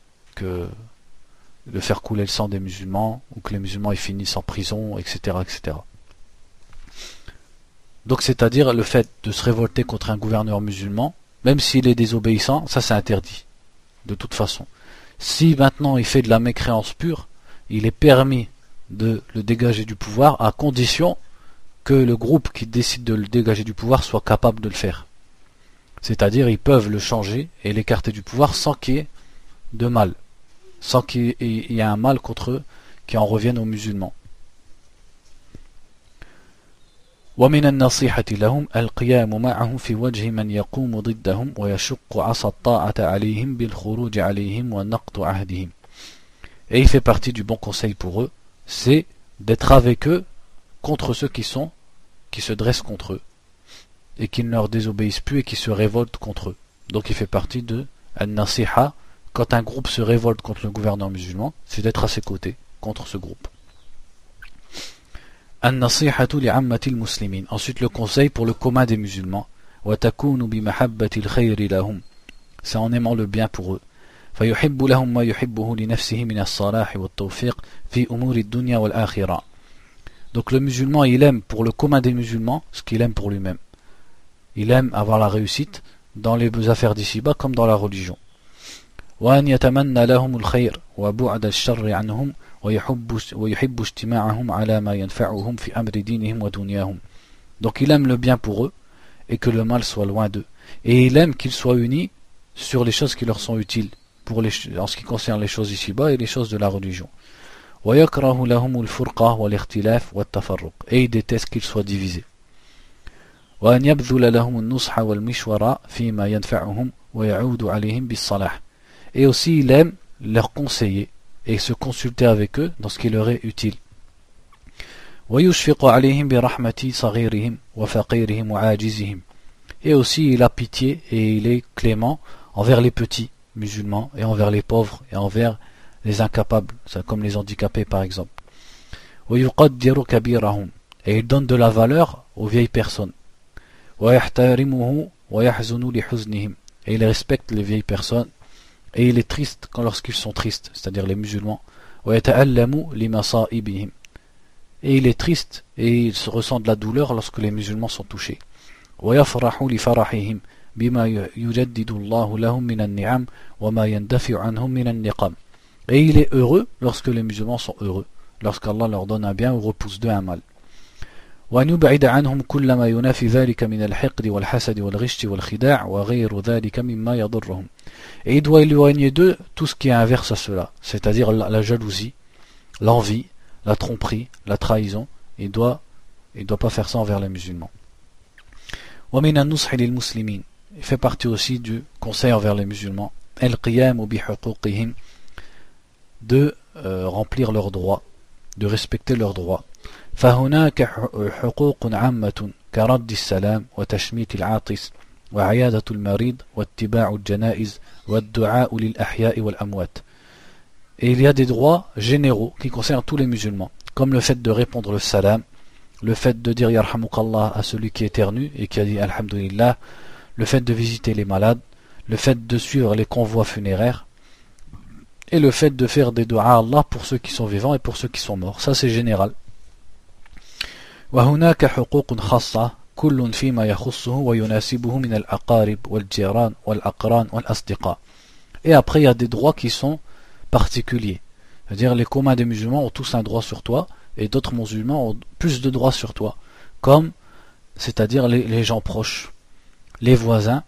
faire couler le sang des musulmans, ou que les musulmans ils finissent en prison, etc., etc. Donc c'est-à-dire le fait de se révolter contre un gouverneur musulman, même s'il est désobéissant, ça c'est interdit, de toute façon. Si maintenant il fait de la mécréance pure, il est permis de le dégager du pouvoir à condition que le groupe qui décide de le dégager du pouvoir soit capable de le faire. C'est-à-dire ils peuvent le changer et l'écarter du pouvoir sans qu'il y ait de mal, sans qu'il y ait un mal contre eux qui en revienne aux musulmans. ومن النصيحة لهم القيام معهم في وجه من يقوم ضدهم ويشق عصا الطاعة عليهم بالخروج عليهم ونقض عهدهم. Et il fait partie du bon conseil pour eux, c'est d'être avec eux contre ceux qui se dressent contre eux et qui ne leur désobéissent plus et qui se révoltent contre eux. Donc il fait partie de an-nasiha. Quand un groupe se révolte contre le gouverneur musulman, c'est d'être à ses côtés contre ce groupe. An-nasihatu li'ammati al-muslimin. Ensuite le conseil pour le commun des musulmans. Wa takunu bi mahabbati al-khayri lahum. C'est en aimant le bien pour eux. فيحب لهم ما يحبه لنفسه من الصلاح والتوفيق في أمور الدنيا والآخرة. Donc le musulman il aime pour le commun des musulmans ce qu'il aime pour lui-même. Il aime avoir la réussite dans les affaires d'ici-bas comme dans la religion. وأن يتمنى لهم الخير وبعد الشر عنهم ويحب اجتماعهم على ما ينفعهم في أمر دينهم ودنياهم. Donc il aime le bien pour eux et que le mal soit loin d'eux. Et il aime qu'ils soient unis sur les choses qui leur sont utiles en ce qui concerne les choses ici-bas et les choses de la religion. ويكره لهم الفرقة والاختلاف والتفرق. Et il déteste qu'ils soient divisés. وأن يبذل لهم النصح والمشورة فيما ينفعهم ويعود عليهم بالصلاح. Et aussi il aime leur conseiller et se consulter avec eux dans ce qui leur est utile. ويشفق عليهم برحمة صغيرهم وفقيرهم وعاجزهم. Et aussi il a pitié et il est clément envers les petits musulmans et envers les pauvres et envers les incapables, comme les handicapés par exemple. ويقدر كبيرهم. Et il donne de la valeur aux vieilles personnes. ويحترمه ويحزن لحزنهم. Et il respecte les vieilles personnes et il est triste lorsqu'ils sont tristes, c'est-à-dire les musulmans. ويتألم لمصائبهم. Et il est triste et il se ressent de la douleur lorsque les musulmans sont touchés. ويفرح لفرحهم بما يجدد الله لهم من النعم وما يندفع عنهم من النقم. Et il est heureux lorsque les musulmans sont heureux, lorsqu'Allah leur donne un bien ou repousse d'eux un mal. وأن يبعد عنهم كل ما ينافي ذلك من الحقد والحسد والغش والخداع وغير ذلك مما يضرهم. Et il doit éloigner d'eux tout ce qui est inverse à cela, c'est-à-dire la jalousie, l'envie, la tromperie, la trahison. Il doit pas faire ça envers les musulmans. ومن النصح للمسلمين. Il fait partie aussi du conseil envers les musulmans. القيام بحقوقهم. De remplir leurs droits, de respecter leurs droits. فهناك حقوق عامة كرد السلام وتشميت العاطس وعيادة المريض واتباع الجنائز والدعاء للأحياء والأموات. Et il y a des droits généraux qui concernent tous les musulmans, comme le fait de répondre le salam, le fait de dire yarhamukallah à celui qui éternue et qui a dit alhamdulillah, le fait de visiter les malades, le fait de suivre les convois funéraires, et le fait de faire des du'a à Allah pour ceux qui sont vivants et pour ceux qui sont morts. Ça c'est général. وهناك حقوق خاصة كل فيما يخصه ويناسبه من الأقارب والجيران والأقران والأصدقاء. Et après il y a des droits qui sont particuliers. C'est-à-dire les communs des musulmans ont tous un droit sur toi et d'autres musulmans ont plus de droits sur toi. Comme, c'est-à-dire les gens proches, les voisins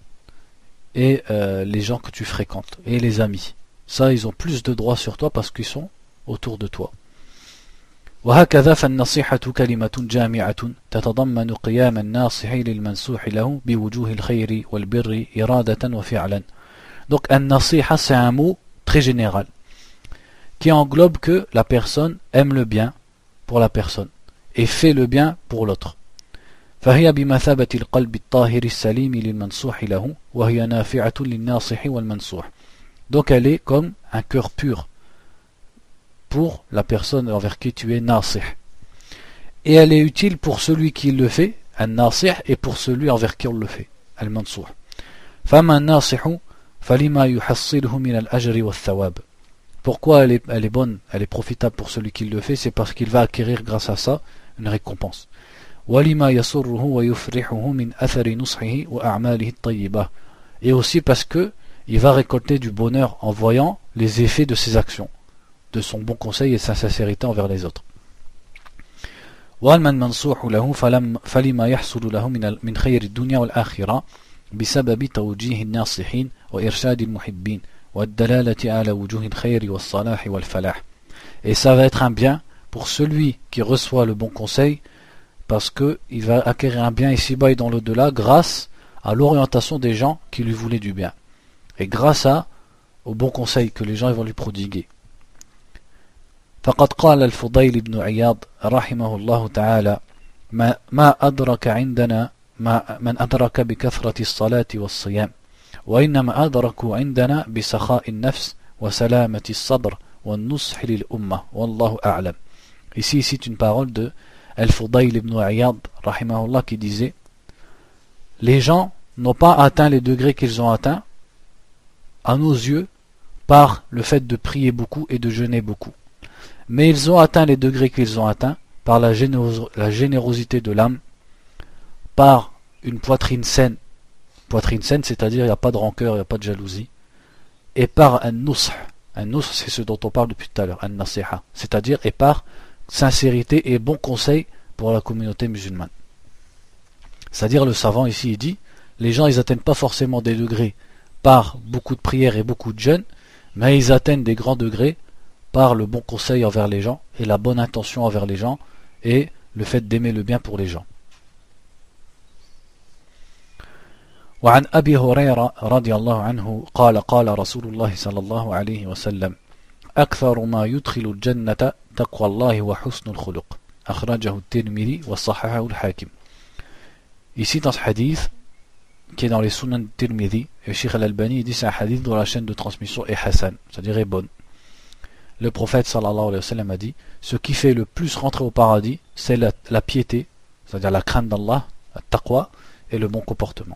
et les gens que tu fréquentes et les amis. Ça ils ont plus de droits sur toi parce qu'ils sont autour de toi. وهكذا فالنصيحة كلمة جامعة تتضمن قيام الناصح للمنصوح له بوجوه الخير والبر إرادة وفعلا. Donc un nasiha c'est un mot très général qui englobe que la personne aime le bien pour la personne et fait le bien pour l'autre. فهي بمثابة القلب الطاهر السليم للمنصوح له وهي نافعة للناصح والمنصوح. Donc elle est comme un cœur pur pour la personne envers qui tu es nasih. Et elle est utile pour celui qui le fait, un nasih, et pour celui envers qui on le fait, al-mansouh. فَمَا النَّاصِحُ فَلِمَا يُحَصِّلُهُ مِنَ الْأَجْرِ وَالثَّوَابِ. Pourquoi elle est bonne, elle est profitable pour celui qui le fait, c'est parce qu'il va acquérir grâce à ça une récompense. وَلِمَا يَسُرُّهُ وَيُفْرِحُهُ مِنْ أَثَرِ نُصْحِهِ وَأَعْمَالِهِ الطَّيِّبَةِ. Et aussi parce que il va récolter du bonheur en voyant les effets de ses actions, de son bon conseil et sa sincérité envers les autres. وَأَمَّا الْمَنْصُوحُ لَهُ فَلِمَا يَحْصُلُ لَهُ مِنْ خَيْرِ الدُّنْيَا وَالْآخِرَةِ بسبب توجيه الناصحين وإرشاد المحبين والدلالة على وجوه الخير والصلاح والفلاح. Et ça va être un bien pour celui qui reçoit le bon conseil, parce qu'il va acquérir un bien ici-bas et dans l'au-delà grâce à l'orientation des gens qui lui voulaient du bien et grâce au bon conseil que les gens vont lui prodiguer. فقد قال الفضيل بن عياض رحمه الله تعالى ما أدرك عندنا من أدرك بكثرة الصلاة والصيام وإنما أدركوا عندنا بسخاء النفس وسلامة الصدر والنصح للأمة والله أعلم. Ici c'est une parole de Al-Fudayl ibn Iyad rahimahullah qui disait: les gens n'ont pas atteint les degrés qu'ils ont atteints à nos yeux par le fait de prier beaucoup et de jeûner beaucoup, mais ils ont atteint les degrés qu'ils ont atteints par la générosité de l'âme, par une poitrine saine, c'est-à-dire il n'y a pas de rancœur, il n'y a pas de jalousie, et par un nusх, c'est ce dont on parle depuis tout à l'heure, un nasiha, c'est-à-dire et par sincérité et bon conseil pour la communauté musulmane. C'est-à-dire le savant ici il dit, les gens ils atteignent pas forcément des degrés par beaucoup de prières et beaucoup de jeûnes, mais ils atteignent des grands degrés par le bon conseil envers les gens et la bonne intention envers les gens et le fait d'aimer le bien pour les gens. وعن أبي هريرة رضي الله عنه قال قال رسول الله صلى الله عليه وسلم أكثر ما يدخل الجنة تقوى الله وحسن الخلق أخرجه الترمذي وصححه الحاكم. Ici dans ce hadith qui est dans les Sunan Tirmidhi, et Cheikh Al-Albani dit c'est un hadith dont la chaîne de transmission est Hassan, c'est-à-dire est bonne. Le prophète sallallahu alayhi wa sallam a dit: ce qui fait le plus rentrer au paradis, c'est la piété, c'est-à-dire la crainte d'Allah, la taqwa, et le bon comportement.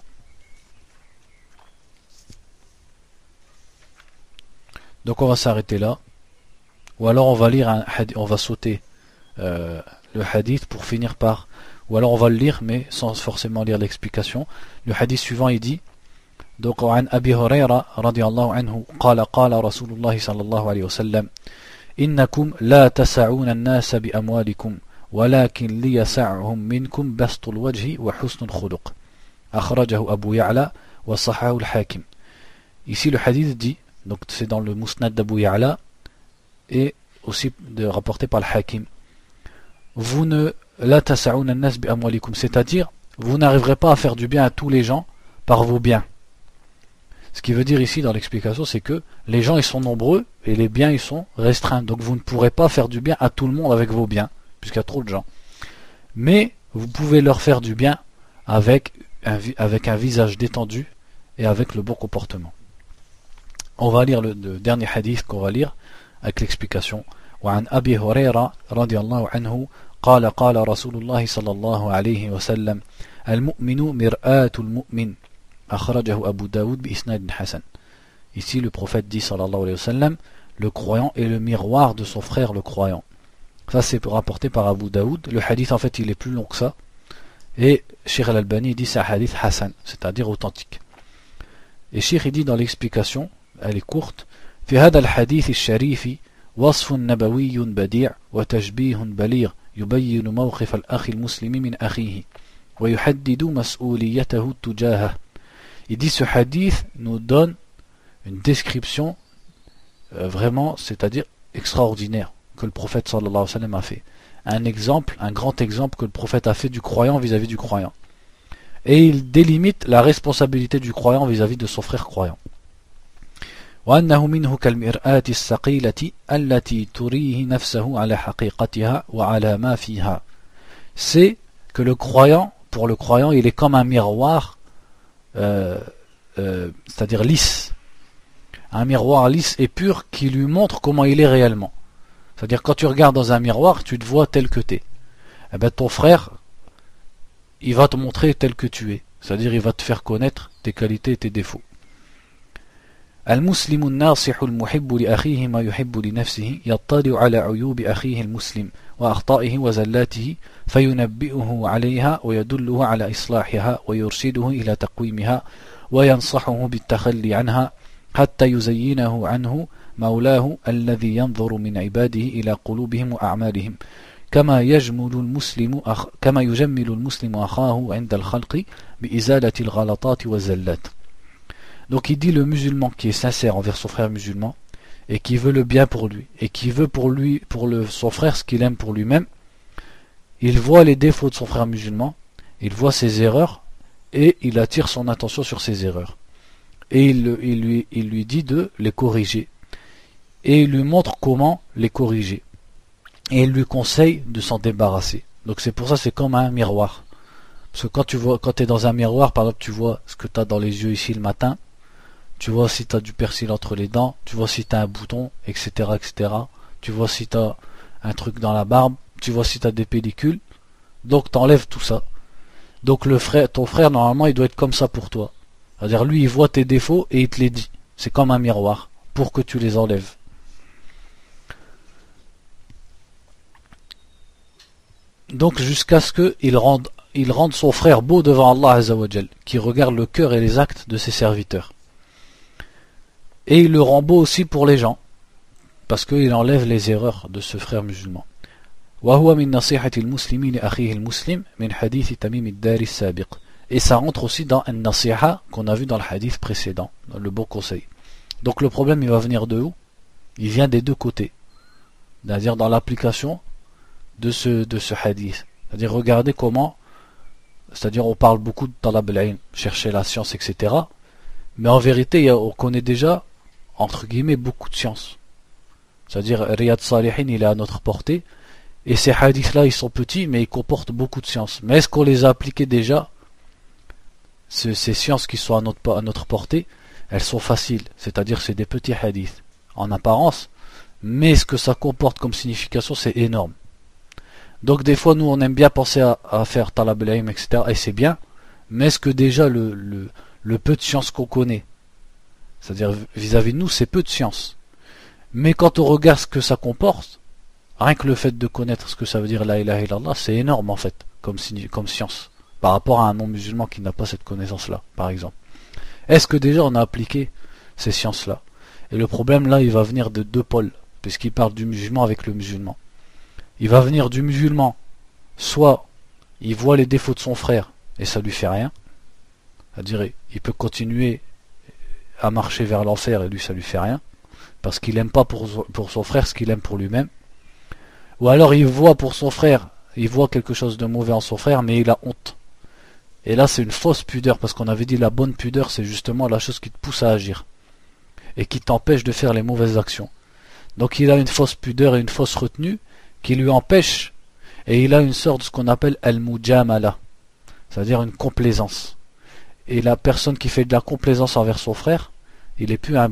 Donc on va s'arrêter là, ou alors on va lire un hadith, on va sauter le hadith pour finir par, ou alors on va le lire mais sans forcément lire l'explication. Le hadith suivant il dit donc عن أبي هريرة رضي الله عنه قال قال رسول الله صلى الله عليه وسلم إنكم لا تسعون الناس بأموالكم ولكن ليسعهم منكم بسط الوجه وحسن الخلق أخرجه أبو يعلى وصححه الحاكم. Ici le hadith dit, donc c'est dans le Musnad d'Abu Ya'la et aussi rapporté par le Hakim, vous ne la tasa'un an-nas bi amwalikum, c'est-à-dire vous n'arriverez pas à faire du bien à tous les gens par vos biens. Ce qui veut dire ici dans l'explication, c'est que les gens ils sont nombreux et les biens ils sont restreints, donc vous ne pourrez pas faire du bien à tout le monde avec vos biens puisqu'il y a trop de gens, mais vous pouvez leur faire du bien avec un visage détendu et avec le bon comportement. On va lire le dernier hadith qu'on va lire avec l'explication. وعن أبي هريرة رضي الله عنه قال قال رسول الله صلى الله عليه وسلم المؤمن مرآة المؤمن أخرجه أبو داود بإسناد حسن. Ici le prophète dit sallallahu alayhi wa sallam, le croyant est le miroir de son frère le croyant. Ça c'est rapporté par Abu Daoud. Le hadith en fait il est plus long que ça et Cheikh Al-Albani dit c'est un hadith Hassan, c'est-à-dire authentique. Et Cheikh il dit dans l'explication, elle est courte: في هذا الحديث الشريف وصف نبوي بديع وتشبيه بليغ يبين موقف الأخ المسلم من أخيه ويحدد مسؤوليته تجاهه. Il dit ce hadith nous donne une description vraiment, c'est-à-dire extraordinaire, que le prophète sallallahu alayhi wa sallam a fait. Un exemple, un grand exemple que le prophète a fait du croyant vis-à-vis du croyant. Et il délimite la responsabilité du croyant vis-à-vis de son frère croyant. وأنه منه كالمرآة الثقيلة التي تريه نفسه على حقيقتها وعلى ما فيها. C'est que le croyant, pour le croyant, il est comme un miroir, c'est-à-dire lisse. Un miroir lisse et pur qui lui montre comment il est réellement. C'est-à-dire quand tu regardes dans un miroir, tu te vois tel que tu es. Eh ben ton frère, il va te montrer tel que tu es. C'est-à-dire il va te faire connaître tes qualités et tes défauts. المسلم الناصح المحب لأخيه ما يحب لنفسه يطلع على عيوب أخيه المسلم وأخطائه وزلاته فينبئه عليها ويدله على إصلاحها ويرشده إلى تقويمها وينصحه بالتخلي عنها حتى يزينه عنه مولاه الذي ينظر من عباده إلى قلوبهم وأعمالهم كما يجمل المسلم أخاه عند الخلق بإزالة الغلطات والزلات. Donc il dit le musulman qui est sincère envers son frère musulman et qui veut le bien pour lui et qui veut pour son frère ce qu'il aime pour lui-même, il voit les défauts de son frère musulman, il voit ses erreurs et il attire son attention sur ses erreurs. Et il lui dit de les corriger et il lui montre comment les corriger et il lui conseille de s'en débarrasser. Donc c'est pour ça c'est comme un miroir. Parce que quand tu es dans un miroir, par exemple tu vois ce que tu as dans les yeux ici le matin, tu vois si tu as du persil entre les dents, tu vois si tu as un bouton, etc., etc. Tu vois si tu as un truc dans la barbe, tu vois si tu as des pellicules. Donc tu enlèves tout ça. Donc ton frère normalement il doit être comme ça pour toi. C'est-à-dire lui il voit tes défauts et il te les dit. C'est comme un miroir pour que tu les enlèves. Donc jusqu'à ce qu'il rende son frère beau devant Allah Azza wa Jal, qui regarde le cœur et les actes de ses serviteurs. Et il le rend beau aussi pour les gens, parce qu'il enlève les erreurs de ce frère musulman. Et ça rentre aussi dans un nasiha qu'on a vu dans le hadith précédent, dans le bon conseil. Donc le problème il va venir de où? Il vient des deux côtés, c'est-à-dire dans l'application de ce hadith. C'est-à-dire regardez comment, c'est-à-dire on parle beaucoup de talab al-ilm, chercher la science, etc. Mais en vérité on connaît déjà entre guillemets beaucoup de sciences. C'est-à-dire Riyad Salihin il est à notre portée et ces hadiths là ils sont petits mais ils comportent beaucoup de sciences. Mais est-ce qu'on les a appliqués déjà? Ces sciences qui sont à notre portée, elles sont faciles, c'est-à-dire c'est des petits hadiths en apparence, mais ce que ça comporte comme signification c'est énorme. Donc des fois nous on aime bien penser à faire talab al-ilm, etc. et c'est bien, mais est-ce que déjà le peu de science qu'on connaît, c'est-à-dire vis-à-vis de nous c'est peu de science, mais quand on regarde ce que ça comporte, rien que le fait de connaître ce que ça veut dire la ilaha illallah, c'est énorme en fait comme science par rapport à un non-musulman qui n'a pas cette connaissance-là, par exemple. Est-ce que déjà on a appliqué ces sciences-là? Et le problème là, il va venir de deux pôles, puisqu'il parle du musulman avec le musulman. Il va venir du musulman, soit il voit les défauts de son frère et ça lui fait rien, c'est-à-dire il peut continuer à marcher vers l'enfer et lui ça lui fait rien, parce qu'il n'aime pas pour son frère ce qu'il aime pour lui-même. Ou alors il voit pour son frère, il voit quelque chose de mauvais en son frère, mais il a honte. Et là c'est une fausse pudeur, parce qu'on avait dit la bonne pudeur c'est justement la chose qui te pousse à agir et qui t'empêche de faire les mauvaises actions. Donc il a une fausse pudeur et une fausse retenue qui lui empêche, et il a une sorte de ce qu'on appelle al-mujamala, c'est-à-dire une complaisance. Et la personne qui fait de la complaisance envers son frère, il n'est plus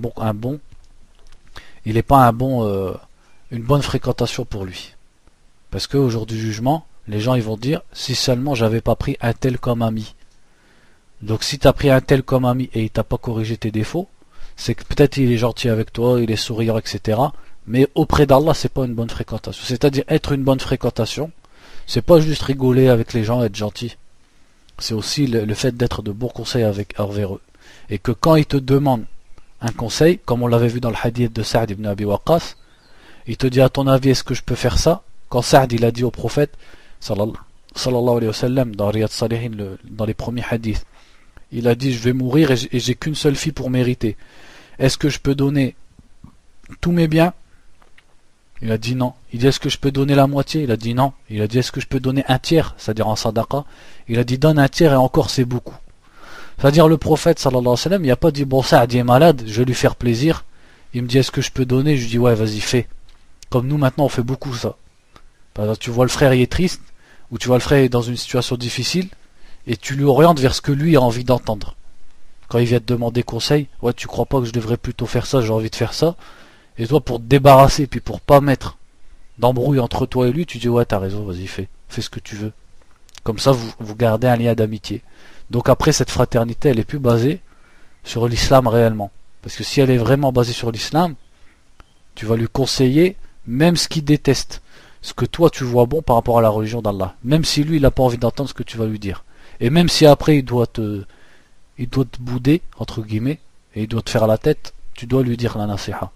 il n'est pas une bonne fréquentation pour lui. Parce qu'au jour du jugement, les gens ils vont dire si seulement j'avais pas pris un tel comme ami. Donc si tu as pris un tel comme ami et il t'a pas corrigé tes défauts, c'est que peut-être il est gentil avec toi, il est souriant, etc. Mais auprès d'Allah c'est pas une bonne fréquentation. C'est-à-dire être une bonne fréquentation, c'est pas juste rigoler avec les gens, être gentil. C'est aussi le fait d'être de bons conseils envers eux. Et que quand ils te demandent un conseil, comme on l'avait vu dans le hadith de Sa'd ibn Abi Waqqas, il te dit à ton avis est-ce que je peux faire ça? Quand Sa'd il a dit au prophète sallallahu alayhi wa sallam dans Riyad Salihin, dans les premiers hadiths, il a dit je vais mourir et j'ai qu'une seule fille pour mériter. Est-ce que je peux donner tous mes biens Il a dit non. Il dit est-ce que je peux donner la moitié? Il a dit non. Il a dit est-ce que je peux donner un tiers, c'est-à-dire en sadaqa? Il a dit donne un tiers et encore c'est beaucoup. C'est-à-dire le prophète sallallahu alayhi wa sallam, il a pas dit bon Saad est malade, je vais lui faire plaisir. Il me dit est-ce que je peux donner? Je lui dis ouais vas-y fais. Comme nous maintenant on fait beaucoup ça. Par exemple tu vois le frère il est triste, ou tu vois le frère il est dans une situation difficile, et tu lui orientes vers ce que lui a envie d'entendre. Quand il vient te demander conseil, ouais tu crois pas que je devrais plutôt faire ça, j'ai envie de faire ça. Et toi pour te débarrasser, puis pour pas mettre d'embrouille entre toi et lui, tu dis ouais t'as raison, vas-y fais ce que tu veux. Comme ça vous gardez un lien d'amitié. Donc après cette fraternité elle est plus basée sur l'islam réellement. Parce que si elle est vraiment basée sur l'islam, tu vas lui conseiller même ce qu'il déteste, ce que toi tu vois bon par rapport à la religion d'Allah, même si lui il n'a pas envie d'entendre ce que tu vas lui dire. Et même si après il doit te bouder, entre guillemets, et il doit te faire la tête, tu dois lui dire la nasiha.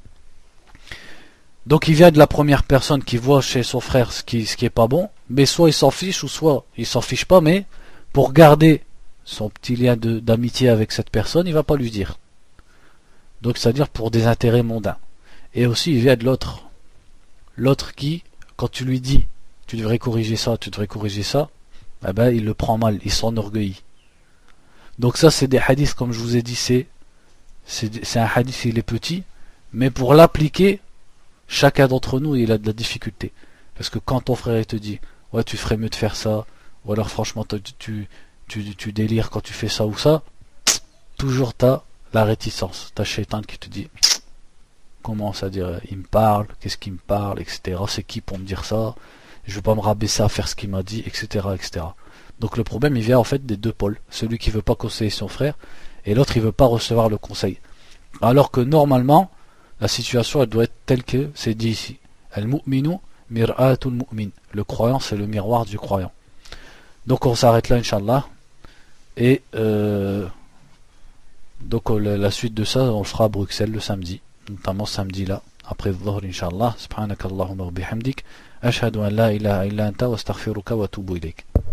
Donc il vient de la première personne qui voit chez son frère ce qui est pas bon, mais soit il s'en fiche, ou soit il s'en fiche pas, mais pour garder son petit lien d'amitié avec cette personne, il va pas lui dire. Donc c'est-à-dire pour des intérêts mondains. Et aussi il vient de l'autre qui, quand tu lui dis tu devrais corriger ça, eh ben il le prend mal, il s'enorgueillit. Donc ça c'est des hadiths, comme je vous ai dit, c'est un hadith, il est petit, mais pour l'appliquer, chacun d'entre nous il a de la difficulté. Parce que quand ton frère il te dit ouais tu ferais mieux de faire ça, ou alors franchement tu délires quand tu fais ça ou ça, toujours t'as la réticence, t'as Shaitan qui te dit commence à dire il me parle, qu'est-ce qu'il me parle, etc. C'est qui pour me dire ça, je veux pas me rabaisser à faire ce qu'il m'a dit, etc., etc. Donc le problème il vient en fait des deux pôles, celui qui veut pas conseiller son frère et l'autre il veut pas recevoir le conseil. Alors que normalement la situation elle doit être telle que c'est dit ici. Al-mu'minu mir'atul mu'min. Le croyant c'est le miroir du croyant. Donc on s'arrête là Inch'Allah. Et donc la suite de ça on le fera à Bruxelles le samedi. Notamment samedi là. Après le Dhuhr Inch'Allah. Subhanakallahumma wa bihamdik. Ashhadu an la ilaha illa anta wa astaghfiruka wa atubu ilayk.